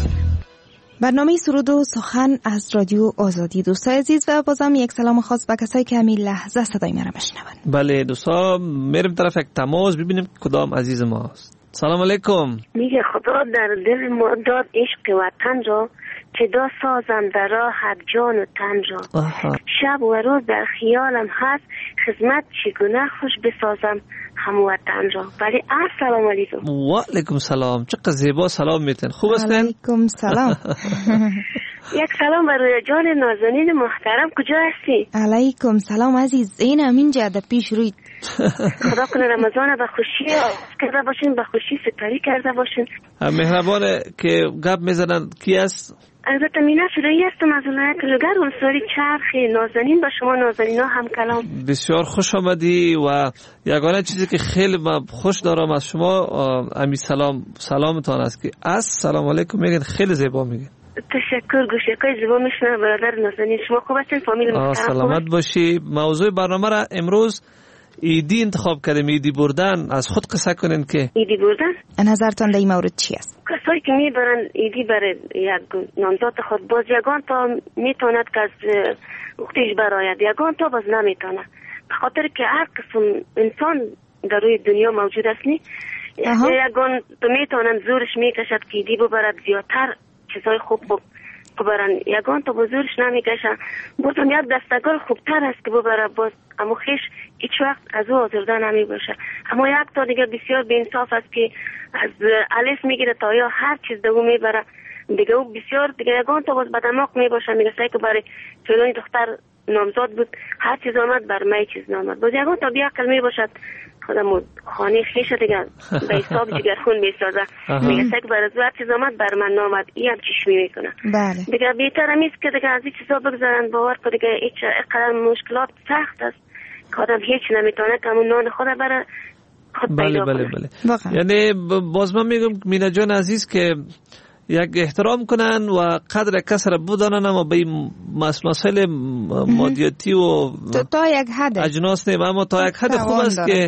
[SPEAKER 11] برنامه سرود و سخن از رادیو آزادی. دوستای عزیز و بازم یک سلام خاص به کسایی که همین لحظه صدای مرا بشنون.
[SPEAKER 12] بله دوستا، میریم طرف یک تماس ببینیم کدام عزیز ماست. سلام علیکم.
[SPEAKER 16] میگه خدا در دل ما داد عشق وطن را، که دا سازم در راحت جان و تن را. شب و روز در خیالم هست، خدمت چگونه خوش بسازم هموطن را. ولی السلام علیکم.
[SPEAKER 12] و علیکم سلام. چقدر زیبا سلام میتن. خوب هستین؟
[SPEAKER 11] علیکم سلام.
[SPEAKER 16] یک سلام برای جان نازنین محترم. کجا هستی؟
[SPEAKER 11] علیکم سلام عزیز. این همینجا در پیش روی.
[SPEAKER 16] خدا کنه رمضان به خوشی کرده باشین، به خوشی سپری کرده باشین.
[SPEAKER 12] مهربانه که گپ میزنن. کی است؟
[SPEAKER 16] البته مینا شروعی هستم از اونها که لگر ولسواری چرخی. نازنین با شما نازنینا هم کلام.
[SPEAKER 12] بسیار خوش آمدی و یگانه چیزی که خیلی من خوش دارم از شما امی سلامتان است که السلام علیکم میگن. خیلی زیبا میگن.
[SPEAKER 16] تشکر. گوشکای زیبا میشنه برادر نازنین. شما خوب هستین؟ فامیل محترم
[SPEAKER 12] سلامت باشی. موضوع برنامه را امروز ایدی انتخاب کردیم. ایدی بردن. از خود قصه کنین که
[SPEAKER 16] ایدی بردن
[SPEAKER 11] نظرتان در این مورد چی است؟
[SPEAKER 16] کسایی که میبرن ایدی برای یک نامزاد خود، باز یگان تا میتوند که از اختیش براید، یگان تا باز نمیتونه. به خاطر که هر قسم انسان در روی دنیا موجود است نی. یگان تو میتونن زورش میکشد که ایدی ببرد، زیادتر چیزای خوب ببرن. یگان تا بزرگش نمیکشن. بازم یک دستگل خوبتر است که ببره، باز اما خیش هیچ وقت از او آزرده نمی باشه. اما یک تا دیگه بسیار بی‌انصاف است که از الف میگیره تا یا هر چیز دو میبره دیگه. او بسیار دیگه یگان تا باز بدماغ میباشه، میگه سعی که برای فلانی دختر نامزاد بود، هر چیز آمد بر من چیز نامد. باز یگان تا بیعقل میباشد، خودمو خانه خیشه دیگه به حساب جگر خون میسازه، میگه سعی که برای هر چیز آمد بر من نامد. این هم چشمی میکنه.
[SPEAKER 11] بله.
[SPEAKER 16] دیگه بهتر همیست که دیگه از این چیزا بگذارن. باور که دیگه هیچ اقدر مشکلات سخت است که آدم هیچ نمیتونه که همون نان خود برای خود پیدا کنه.
[SPEAKER 12] بله. یعنی باز من میگم مینا جان عزیز که یک احترام کنن و قدر کس را بدانن، اما به مسائل مادیاتی و
[SPEAKER 11] تا یک حد
[SPEAKER 12] اجناس نیم، اما تا یک حد خوب است که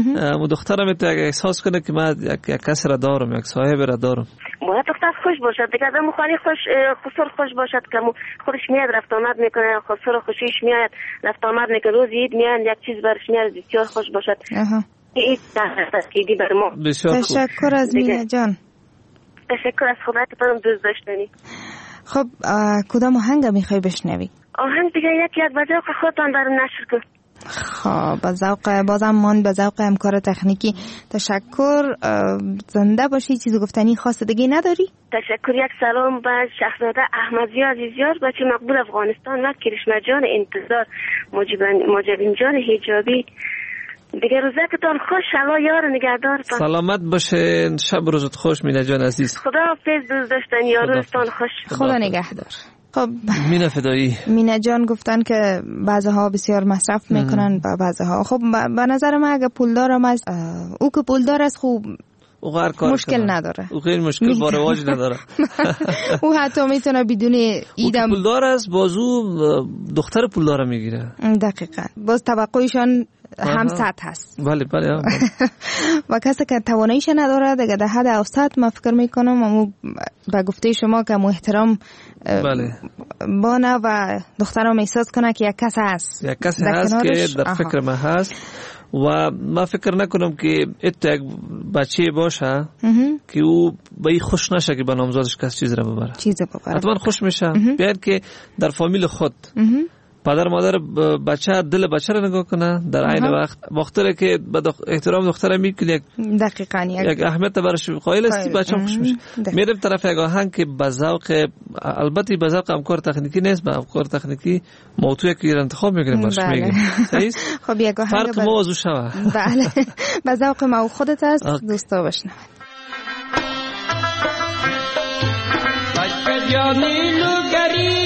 [SPEAKER 12] دخترم میتونه احساس کنه که من یک کس را دارم، یک صاحب را دارم.
[SPEAKER 16] باید دختر خوش باشد دیگه، آدم خانه خوش خسر خوش باشد که خودش میاد رفت آمد میکنه، خسر خوشیش میاد رفت آمد میکنه، روز عید میاد یک چیز برش میاد بسیار خوش باشد. این تحقیقی بر ما.
[SPEAKER 11] تشکر از مینا جان.
[SPEAKER 16] تشکر از خدمتتون دوست داشتنی.
[SPEAKER 11] خب کدام آهنگ میخوای بشنوی؟
[SPEAKER 16] آهنگ دیگه یکی از به ذوق خودتان در نشر کن.
[SPEAKER 11] خب به ذوق بازم من به ذوق همکار تکنیکی. تشکر. زنده باشی. چیزی گفتنی خاص دیگه نداری؟
[SPEAKER 16] تشکر. یک سلام به شهزاده احمدی عزیزیار، بچه مقبول افغانستان و کرشمه جان انتظار، مجبین جان حجابی. دیگه روزتون خوش، الله یار نگهدارتان.
[SPEAKER 12] سلامت باشه، شب روزت خوش مینا جان عزیز.
[SPEAKER 16] خدا حافظ دوست داشتن، یارتون خوش.
[SPEAKER 11] خدا نگهدار. خب
[SPEAKER 12] مینا فدایی.
[SPEAKER 11] مینا جان گفتن که بعضها بسیار مصرف میکنن و بعضها خب به نظر من اگه پولدارم از او که پولدار است خوب مشکل نداره.
[SPEAKER 12] او خیلی مشکل با رواج نداره.
[SPEAKER 11] او حتی میتونه بدون ایدم
[SPEAKER 12] پولدار است، بازو دختر پولدار میگیره.
[SPEAKER 11] دقیقاً. باز توقعشان هم سطح هست.
[SPEAKER 12] بله بله.
[SPEAKER 11] و کسی که تواناییش نداره دیگه در حد اوسط من فکر میکنم امو به گفته شما که امو احترام بانه و دخترم احساس کنه که یک کس هست.
[SPEAKER 12] یک کس هست که در فکر من هست و من فکر نکنم که ات یک بچه باشه که او به این خوش نشه که به نامزادش کس چیز را ببره. حتما خوش میشه. بیاید که در فامیل خود پدر مادر بچه دل بچه را نگاه کنه، در عین وقتی که به احترام دختر میکنه
[SPEAKER 11] دقیقاً
[SPEAKER 12] یک اهمیت برش قائل است، بچه خوش میشه. میرم طرف یک آهنگ که به ذوق، البته به ذوق همکار تکنیکی نیست، به همکار تکنیکی موضوعی که انتخاب میکنیم برش میگیم.
[SPEAKER 11] خب یک آهنگ
[SPEAKER 12] فرق موضوع شوه.
[SPEAKER 11] بله به ذوق ما خودت است. دوستا بشنوید.
[SPEAKER 10] بچه جانی لوگری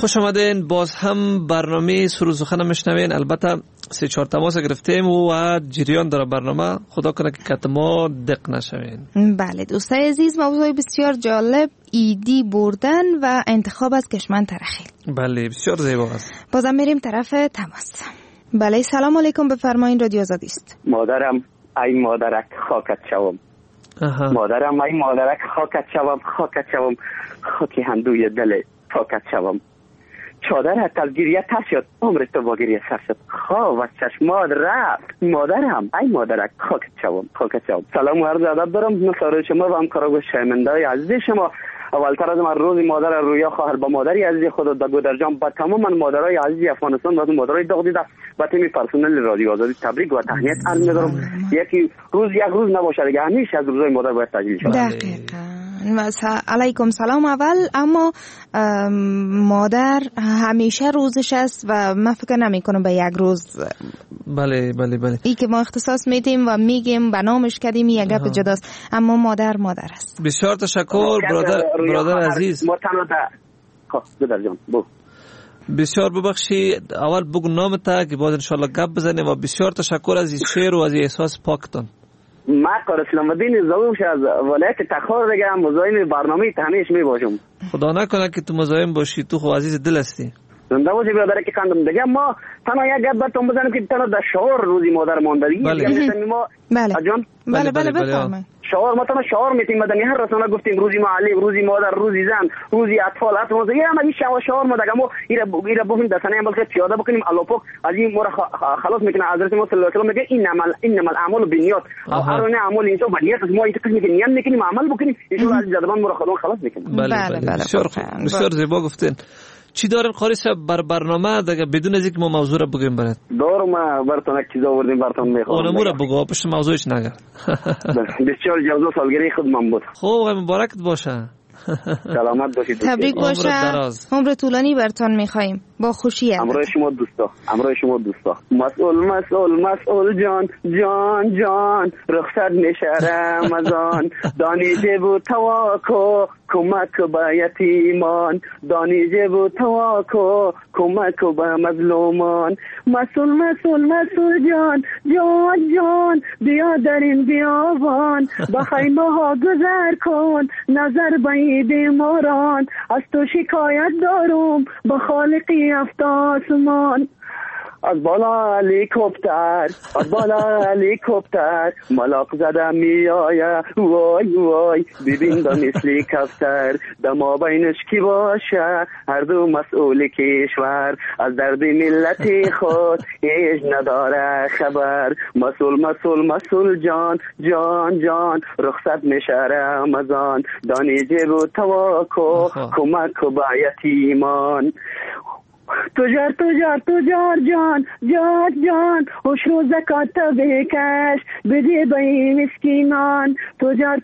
[SPEAKER 12] خوش آمدین. باز هم برنامه سروز و خانه میشنوین. البته 3-4 تماس گرفتیم و جریان داره برنامه. خدا کنه که کتما دق نشوین.
[SPEAKER 11] بله دوستای عزیز، موضوع بسیار جالب، ایدی بردن و انتخاب از کشمن ترخیل.
[SPEAKER 12] بله بسیار زیبا است.
[SPEAKER 11] بازم میریم طرف تماس. بله سلام علیکم، بفرمایید، رادیو آزادی است.
[SPEAKER 17] مادرم ای مادرک خاکت شوم. مادرم ای مادرک خاکت شوم، خاکت شوم، خاکی هندوی دل پاکت شوم. چادرت از گریه تر شد، عمر تو با گریه سر شد، خواب از چشمات رفت. مادرم ای مادرک خاکت شوم، خاکت شوم. سلام و عرض ادب دارم مسارای شما و همکاران شنونده‌های عزیز شما. اولتر از من روز مادر رویا خواهر با مادری عزیز خود در گودرجان با تمام مادرای عزیز افغانستان و مادرای داغ دیده و تیم پرسنل رادیو آزادی تبریک و تهنیت عرض می‌دارم. یک روز نباشه دیگه، همیشه از روزای مادر باید تجلیل شود.
[SPEAKER 11] دقیقاً. علیکم سلام. اول اما مادر همیشه روزش است و من فکر نمی کنم به یک روز.
[SPEAKER 12] بله بله بله.
[SPEAKER 11] ای که ما اختصاص میدیم و میگیم به نامش کردیم یک گپ جداست، اما مادر است.
[SPEAKER 12] بسیار تشکر برادر عزیز.
[SPEAKER 17] برادر جان
[SPEAKER 12] بسیار ببخشید، اول بگو نامت که بعد ان شاء الله گپ بزنیم و بسیار تشکر از این شعر و از این احساس پاکتون.
[SPEAKER 17] مقر اسلام الدین زوش از ولایت تخار دیگه مزاحم برنامه تهمیش می باشم.
[SPEAKER 12] خدا نکنه که تو مزاحم باشی، تو خو عزیز دل هستی.
[SPEAKER 17] زنده باشی برادر که خندم دیگه. ما تنها یک گپ براتون بزنم که تنها در شعار روزی مادر ماندگی ما
[SPEAKER 11] جان بله بفرمایید.
[SPEAKER 17] شعار ما تنها شعار میتیم مدنی هر رسانه گفتیم روزی معلم، روزی مادر، روزی زن، روزی اطفال. حتی ما یه همین شعار ما دیگه ما ایره بوفیم دسنه بلکه پیاده بکنیم الافق از این مور خلاص میکنه. حضرت محمد صلی الله علیه و آله میگه انما الاعمال بالنیات. هر اعمال اینجا با نیت ما این قسمی که نیت میکنیم عمل بکنیم ان شاء الله از زبان مور خلاص میکنیم.
[SPEAKER 12] بله بسیار زیبا گفتین. چی دارن قاری صاحب بر برنامه دیگه بدون از اینکه ما موضوع رو بگیم برات؟
[SPEAKER 17] دارم براتون یک چیز آوردیم براتون میخوام.
[SPEAKER 12] اونمو رو بگو، پشت موضوعش نگرد.
[SPEAKER 17] بسیار جوزا سالگرد خود من بود.
[SPEAKER 12] خوب مبارکت باشه.
[SPEAKER 17] سلامت باشید.
[SPEAKER 11] تبریک باشه. عمر طولانی براتون میخوایم. با خوشی.
[SPEAKER 17] همراه شما دوستا. مسئول جان رخصت میشه رمضان. دانیجه بود تواکو کمک به یتیمان. دانیجه بود تواکو کمک به مظلومان. مسئول جان بیا در این بیابان. با خیمه ها گذر کن نظر به بیماران. از تو شکایت دارم با خالقی هفت آسمان. از بالا هلیکوپتر ملاق زده می آیه وای ببین دا مثلی کفتر دما بینش کی باشه هر دو مسئول کشور از درد ملت خود هیچ نداره خبر. مسئول جان رخصت میشه رمضان. دانیجه بود تواکو کمک به یتیمان. تجار جان عشر و زکات بکش بده به مسکینان. تجار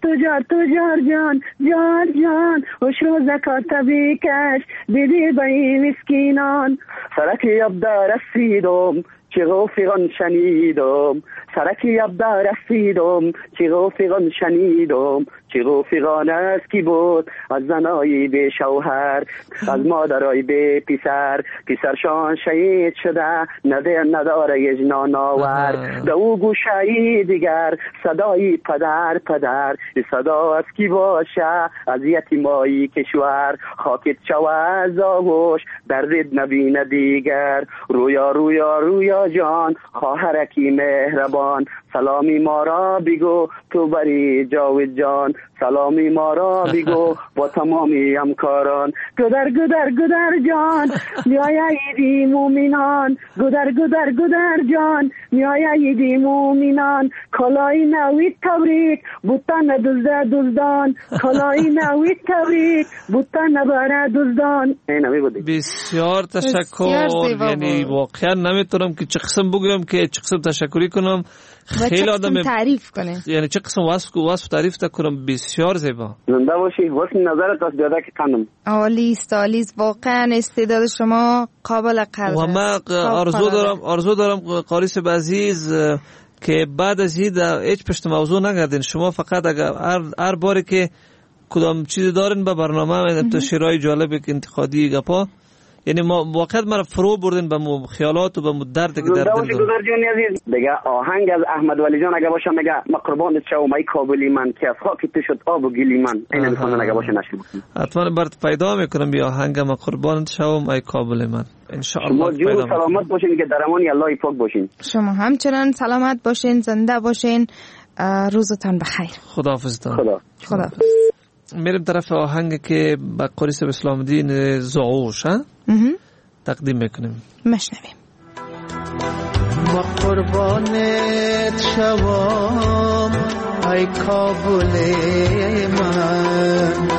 [SPEAKER 17] جان عشر و زکات بکش بده به مسکینان. سرک یبدا رسیدم چه رفیقان شنیدم. سرکی یبدا رسیدم چه رفیقان شنیدم. چه رفیقان است کی بود از زنای به شوهر از مادرای به پسرشان شهید شده نداره یجنان آور. دو گوشه دیگر صدای پدر صدا از کی باشه از یتیمای کشور. خاکت شوه زاوش دردت نبینه دیگر. رویا جان خواهرکی مهربان. سلامی ما را بگو تو بری جاوید جان. سلامی ما را بگو با تمامی همکاران. گدر جان میاییدی مومنان. گدر جان میاییدی مومنان. کلای نوید تبریک بوتن دزدان. کلای نوید تبریک بوتن بر دزدان.
[SPEAKER 12] بسیار تشکر. یعنی واقعا نمیتونم که چه قسم بگم که چه قسم تشکری کنم.
[SPEAKER 11] خیلی آدم تعریف کنه،
[SPEAKER 12] یعنی چه قسم وصف تعریف کنم. بسیار زیبا.
[SPEAKER 17] زنده باشی. واسه نظرت از داده که کنم.
[SPEAKER 11] عالیست واقعا استعداد شما قابل قدر.
[SPEAKER 12] و من آرزو دارم قاری صاحب عزیز که بعد از این هیچ پشت موضوع نگردین. شما فقط اگر هر باری که کدام چیزی دارین به برنامه تو شیرای جالب انتقادی گپا یعنی ما واقعا مرا فرو بردن به مو خیالات و به مو درد که در دل
[SPEAKER 17] گذر جانی عزیز دیگه آهنگ از احمد ولی جان اگه باشه میگه ما قربانت شوم ای کابلی من که از خاک تو شد آب و گلی من این انسان اگه باشه نشد
[SPEAKER 12] حتما برات پیدا میکنم بیا آهنگ ما قربانت شوم ای کابل من ان شاء الله
[SPEAKER 17] پیدا میکنم. سلامت باشین که در امان الله پاک باشین.
[SPEAKER 11] شما همچنان سلامت باشین، زنده باشین، روزتان بخیر.
[SPEAKER 12] خداحافظتان.
[SPEAKER 11] خداحافظ.
[SPEAKER 12] میریم طرف آهنگ که با قریس اسلام الدین زعوش تقدیم میکنیم.
[SPEAKER 11] مشنویم.
[SPEAKER 14] ما قربانت شوم ای کابل من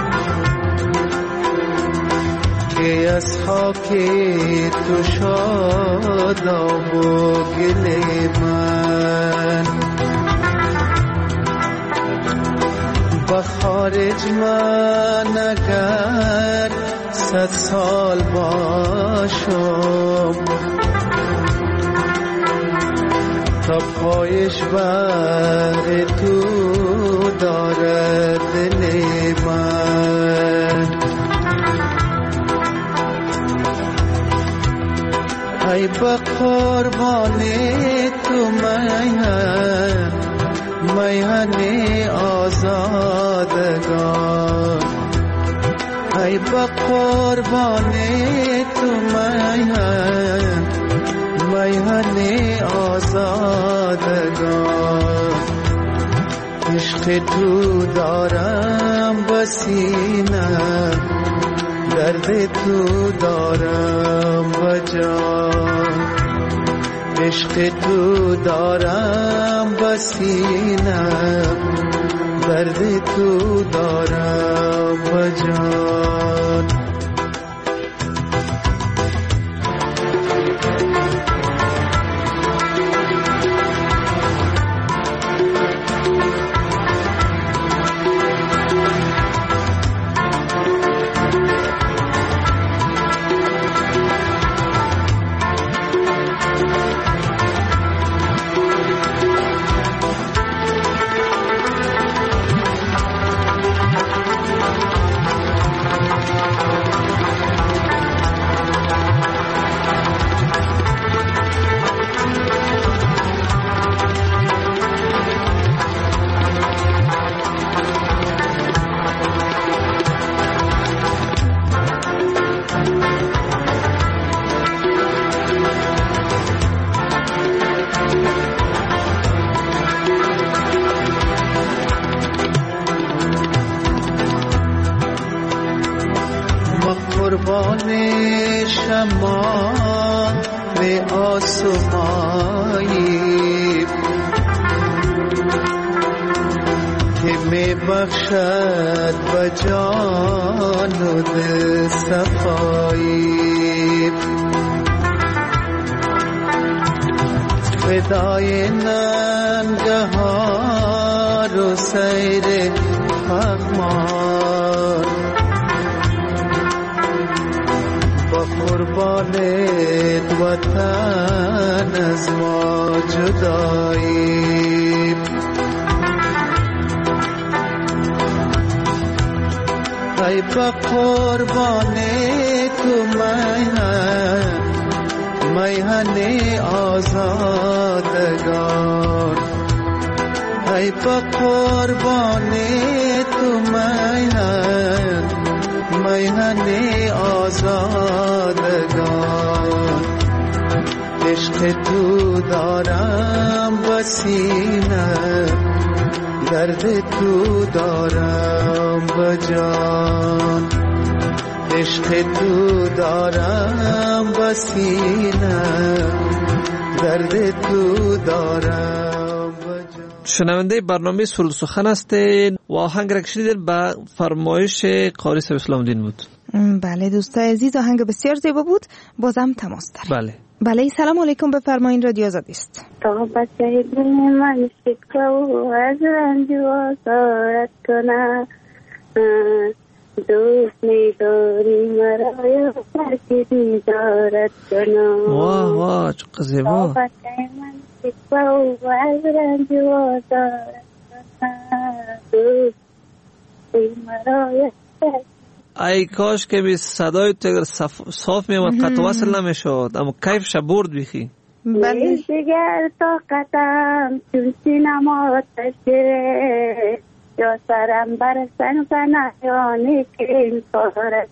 [SPEAKER 14] که از خاک تو شاد آب و گل من با خارج من اگر 100 سال باشم تا پایش بر تو دارد دل من ای با قربان تو میهن آزادگان ای با قربان تو میهن آزادگان عشق تو دارم بسینه درد تو دارم بجان عشق تو دارم بسینه درد تو دارم بجان قربان شما به آسمایی که می بخشد به جان و دل صفایی فدای ننگهار و سیر پغمان قربانت وطن از ما جدایی ای با قربان تو میهن آزادگان ای با قربان تو میهن آزادگان عشق تو دارم بسینه درد تو دارم بجان عشق تو دارم بسینه درد تو دارم بجان.
[SPEAKER 12] شنونده برنامه سرود سخن هستین و آهنگ را شنیدین به فرمایش قاری اسلام الدین بود.
[SPEAKER 11] بله دوستای عزیز آهنگ بسیار زیبا بود. بازم تماس داریم. بله سلام علیکم، بفرمایید رادیو آزادی است.
[SPEAKER 18] تا بچه دل من شکوه و از رنج و آزارت کنه دوست می‌داری مرا یا هرکی دیدارت کنه
[SPEAKER 12] واه چقدر زیبا.
[SPEAKER 18] تا بچه من شکوه و از رنج و آزارت کنه دوست مرا یا
[SPEAKER 12] ای کاش که بی صدای تو اگر صاف میامد قطع وصل نمیشد، اما کیفش برد بیخی.
[SPEAKER 18] بله دیگر طاقتم چون سینم آتشه، یا سرم برسن زنیانی که این کارت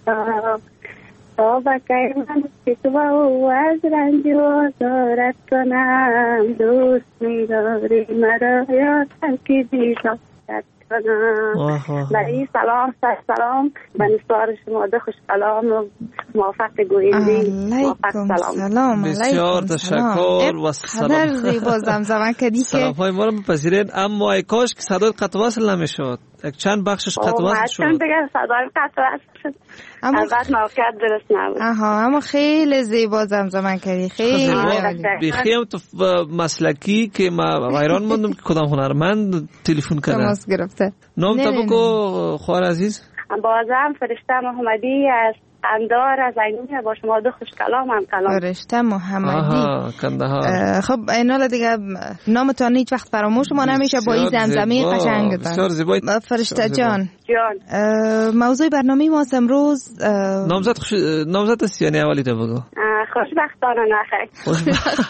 [SPEAKER 18] تا بکی من شکوه و از رنج و آزارت کنم، دوست می‌داری مرا یا ترکی دیدارت کنم. برای سلام من سوار شما ده خوش کلام و موفق گویندی. موفق سلام.
[SPEAKER 12] بسیار تشکر و سلام.
[SPEAKER 11] قدر زیبا زمزمه کردی که
[SPEAKER 12] سلام های ما رو بپذیرین، اما ای کاش که صدای قطع وصل نمیشد، یک چند بخشش قطع وصل شد.
[SPEAKER 18] چند دیگه صدای قطع وصل شد، البته موقعیت درست نبود.
[SPEAKER 11] اما خیلی زیبا زمزمه کردی، خیلی
[SPEAKER 12] بیخیم تو مسلکی که ما حیران موندم که کدام هنرمند تلفن کرده.
[SPEAKER 11] تماس گرفته.
[SPEAKER 12] نام تا بگو خواهر عزیز.
[SPEAKER 18] بازم فرشته محمدی از اندار از اینوی با شما دو خوش کلام هم کلام.
[SPEAKER 11] فرشته محمدی.
[SPEAKER 12] کندهار.
[SPEAKER 11] خب اینا دیگه نامتان هیچ وقت فراموش ما نمیشه با این زمزمه قشنگتان.
[SPEAKER 12] بسیار زیبا.
[SPEAKER 11] فرشته جان. موضوع برنامه ما امروز
[SPEAKER 12] نامزد است یعنی اولی تو بگو.
[SPEAKER 18] خوشبختانه نخیر.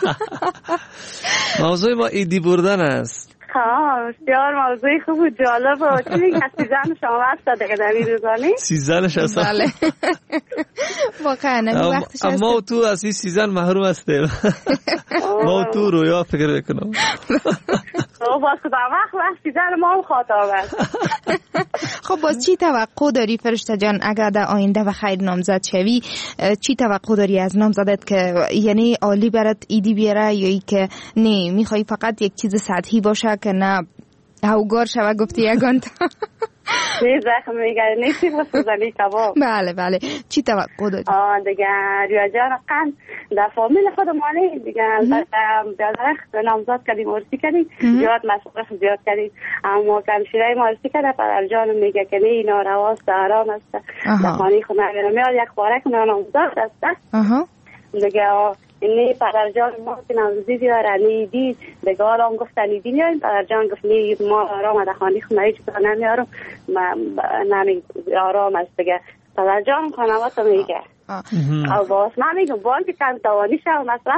[SPEAKER 12] موضوع ما ایدی بردن است.
[SPEAKER 18] بسیار موضوع خوب و جالب و چی میگه سیزن شما هست دیگه در این روزانی؟
[SPEAKER 12] سیزنش هست؟
[SPEAKER 11] بله واقعا وقتش هست.
[SPEAKER 12] اما تو از این سیزن محروم هستیم. ما تو رویا فکر بکنم.
[SPEAKER 18] باز کدام وقت سیزن ما هم خاطر هست.
[SPEAKER 11] خب باز چی توقع داری فرشته جان اگر در آینده و خیر نامزد شوی، چی توقع داری از نامزدت که یعنی عالی برات ایدی بیاره یا ای که نه میخوای فقط یک چیز سطحی باشه که نه هوگار شوه گفتی یگان تا
[SPEAKER 18] نه زخم میگره نیستی بسوزنی کباب.
[SPEAKER 11] بله چی توقع داری؟
[SPEAKER 18] دیگه ریا جان قند در فامیل خودمانی دیگه بیادرخت نامزاد کردیم ارسی کردیم زیاد مصرف زیاد کردیم، اما کمشیره ما ارسی کرده پدر جان میگه که نه این آرواست آرام است در خانه خود نمیره میاد یک باره که نامزاد است دیگه اینی پدر جان ما که نامزدی بیاره نیدی دیگه حالا هم گفتن نیدی میاریم، پدر جان گفت نی ما آرام در خانه خود هیچ کار نمیارم نمی آرام است دیگه پدر جان خانوات میگه او باز من میگم بان که کم توانی شو مصرف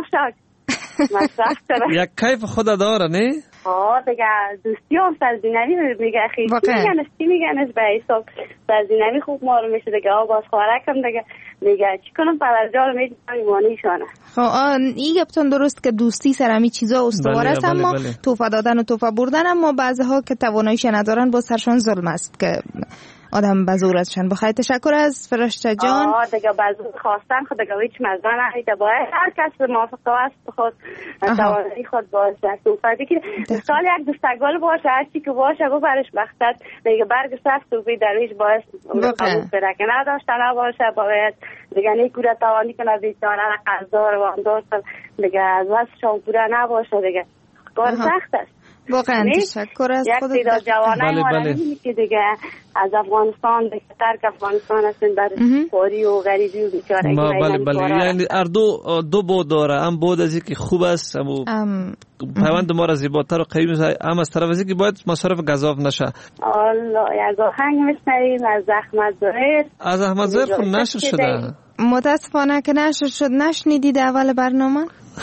[SPEAKER 12] یک کیف خود داره نه؟
[SPEAKER 18] دیگه دوستی هم سرزینمی میگه اخی چی میگنش به حساب سرزینمی خوب مارو میشه دیگه باز خوارکم دیگه میگه چی کنم پدرجال میگه ایمانیشانه.
[SPEAKER 11] این گفتن درست که دوستی سر همی چیزا استوار است، اما توفه دادن و توفه بردن، اما بعضها که تواناییش ندارن با سرشان ظلم است که آدم بزورتشن. بخیر تشکر از فرشته جان.
[SPEAKER 18] دیگه بزور خواستن خود دیگه هیچ مزه نهیده باید هر کس موافقه است خود توانایی خود باشه توفه دیگه سال یک دوستگال باشه هرچی که باشه بو برش بختت دیگه برگ سفت و بی درویش باید قبول بره که نداشته نباشه باید دیگه نیکوره توانی کنه بیچاره قرضدار و اندار دیگه از واسه پوره نباشه دیگه کار سخت است.
[SPEAKER 11] واقعا تشکر از خودت.
[SPEAKER 18] یک دیدار جوانای ما که دیگه از افغانستان دیگه ترک افغانستان هستن در خوری و غریبی و بیچاره.
[SPEAKER 12] بله یعنی دو بود داره، هم بود از اینکه خوب است پیوند ما را زیباتر و قوی می‌سازه، هم از طرف از اینکه باید مصرف گزاف نشه.
[SPEAKER 18] الله از آهنگ میشنویم از احمد ظاهر.
[SPEAKER 12] از احمد ظاهر خود نشر شده.
[SPEAKER 11] متاسفانه که نشر شد. نشنیدید اول برنامه؟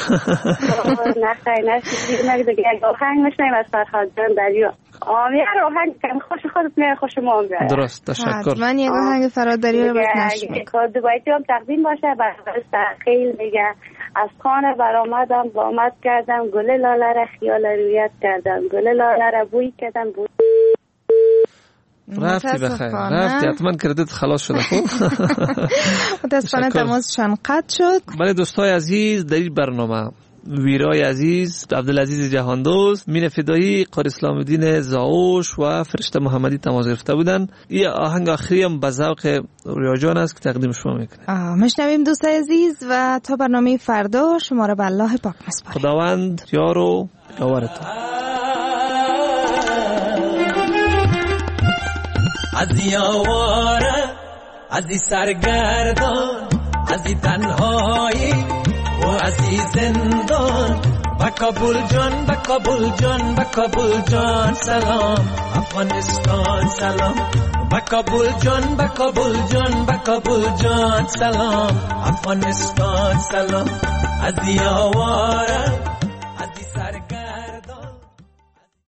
[SPEAKER 18] نشنیدید دیگه. یک آهنگ میشنویم از فرهاد جان دریا. یه آهنگ که خوش خودت میاد خوش ما میاد.
[SPEAKER 12] درست تشکر.
[SPEAKER 11] من یک آهنگ فرهاد دریا رو بشنویم.
[SPEAKER 18] خود بایتی هم تقدیم باشه برای سرخیل میگه از خانه برآمدم بامد کردم گل لاله را خیال رویت کردم گل لاله را بوی کردم بوی.
[SPEAKER 12] رفتی بخیر رفتی حتما کردیت خلاص شده. خوب
[SPEAKER 11] متاسفانه تماسشان قطع شد.
[SPEAKER 12] بله دوستای عزیز در این برنامه ویرای عزیز، عبدالعزیز جهاندوست، مین فدایی، قاری اسلام الدین زاوش و فرشته محمدی تماس گرفته بودن. این آهنگ آخری هم به ذوق ریا جان است که تقدیم شما میکنه.
[SPEAKER 11] میشنویم دوستای عزیز و تا برنامه فردا شما را به الله پاک میسپاریم.
[SPEAKER 12] خداوند یار و یاورتون.
[SPEAKER 10] از یاواره از سرگردان از تنهایی و از زندان با کابل جان با کابل جان با کابل جان سلام افغانستان سلام کابل جان با کابل جان با کابل جان سلام افغانستان سلام از دیاوارم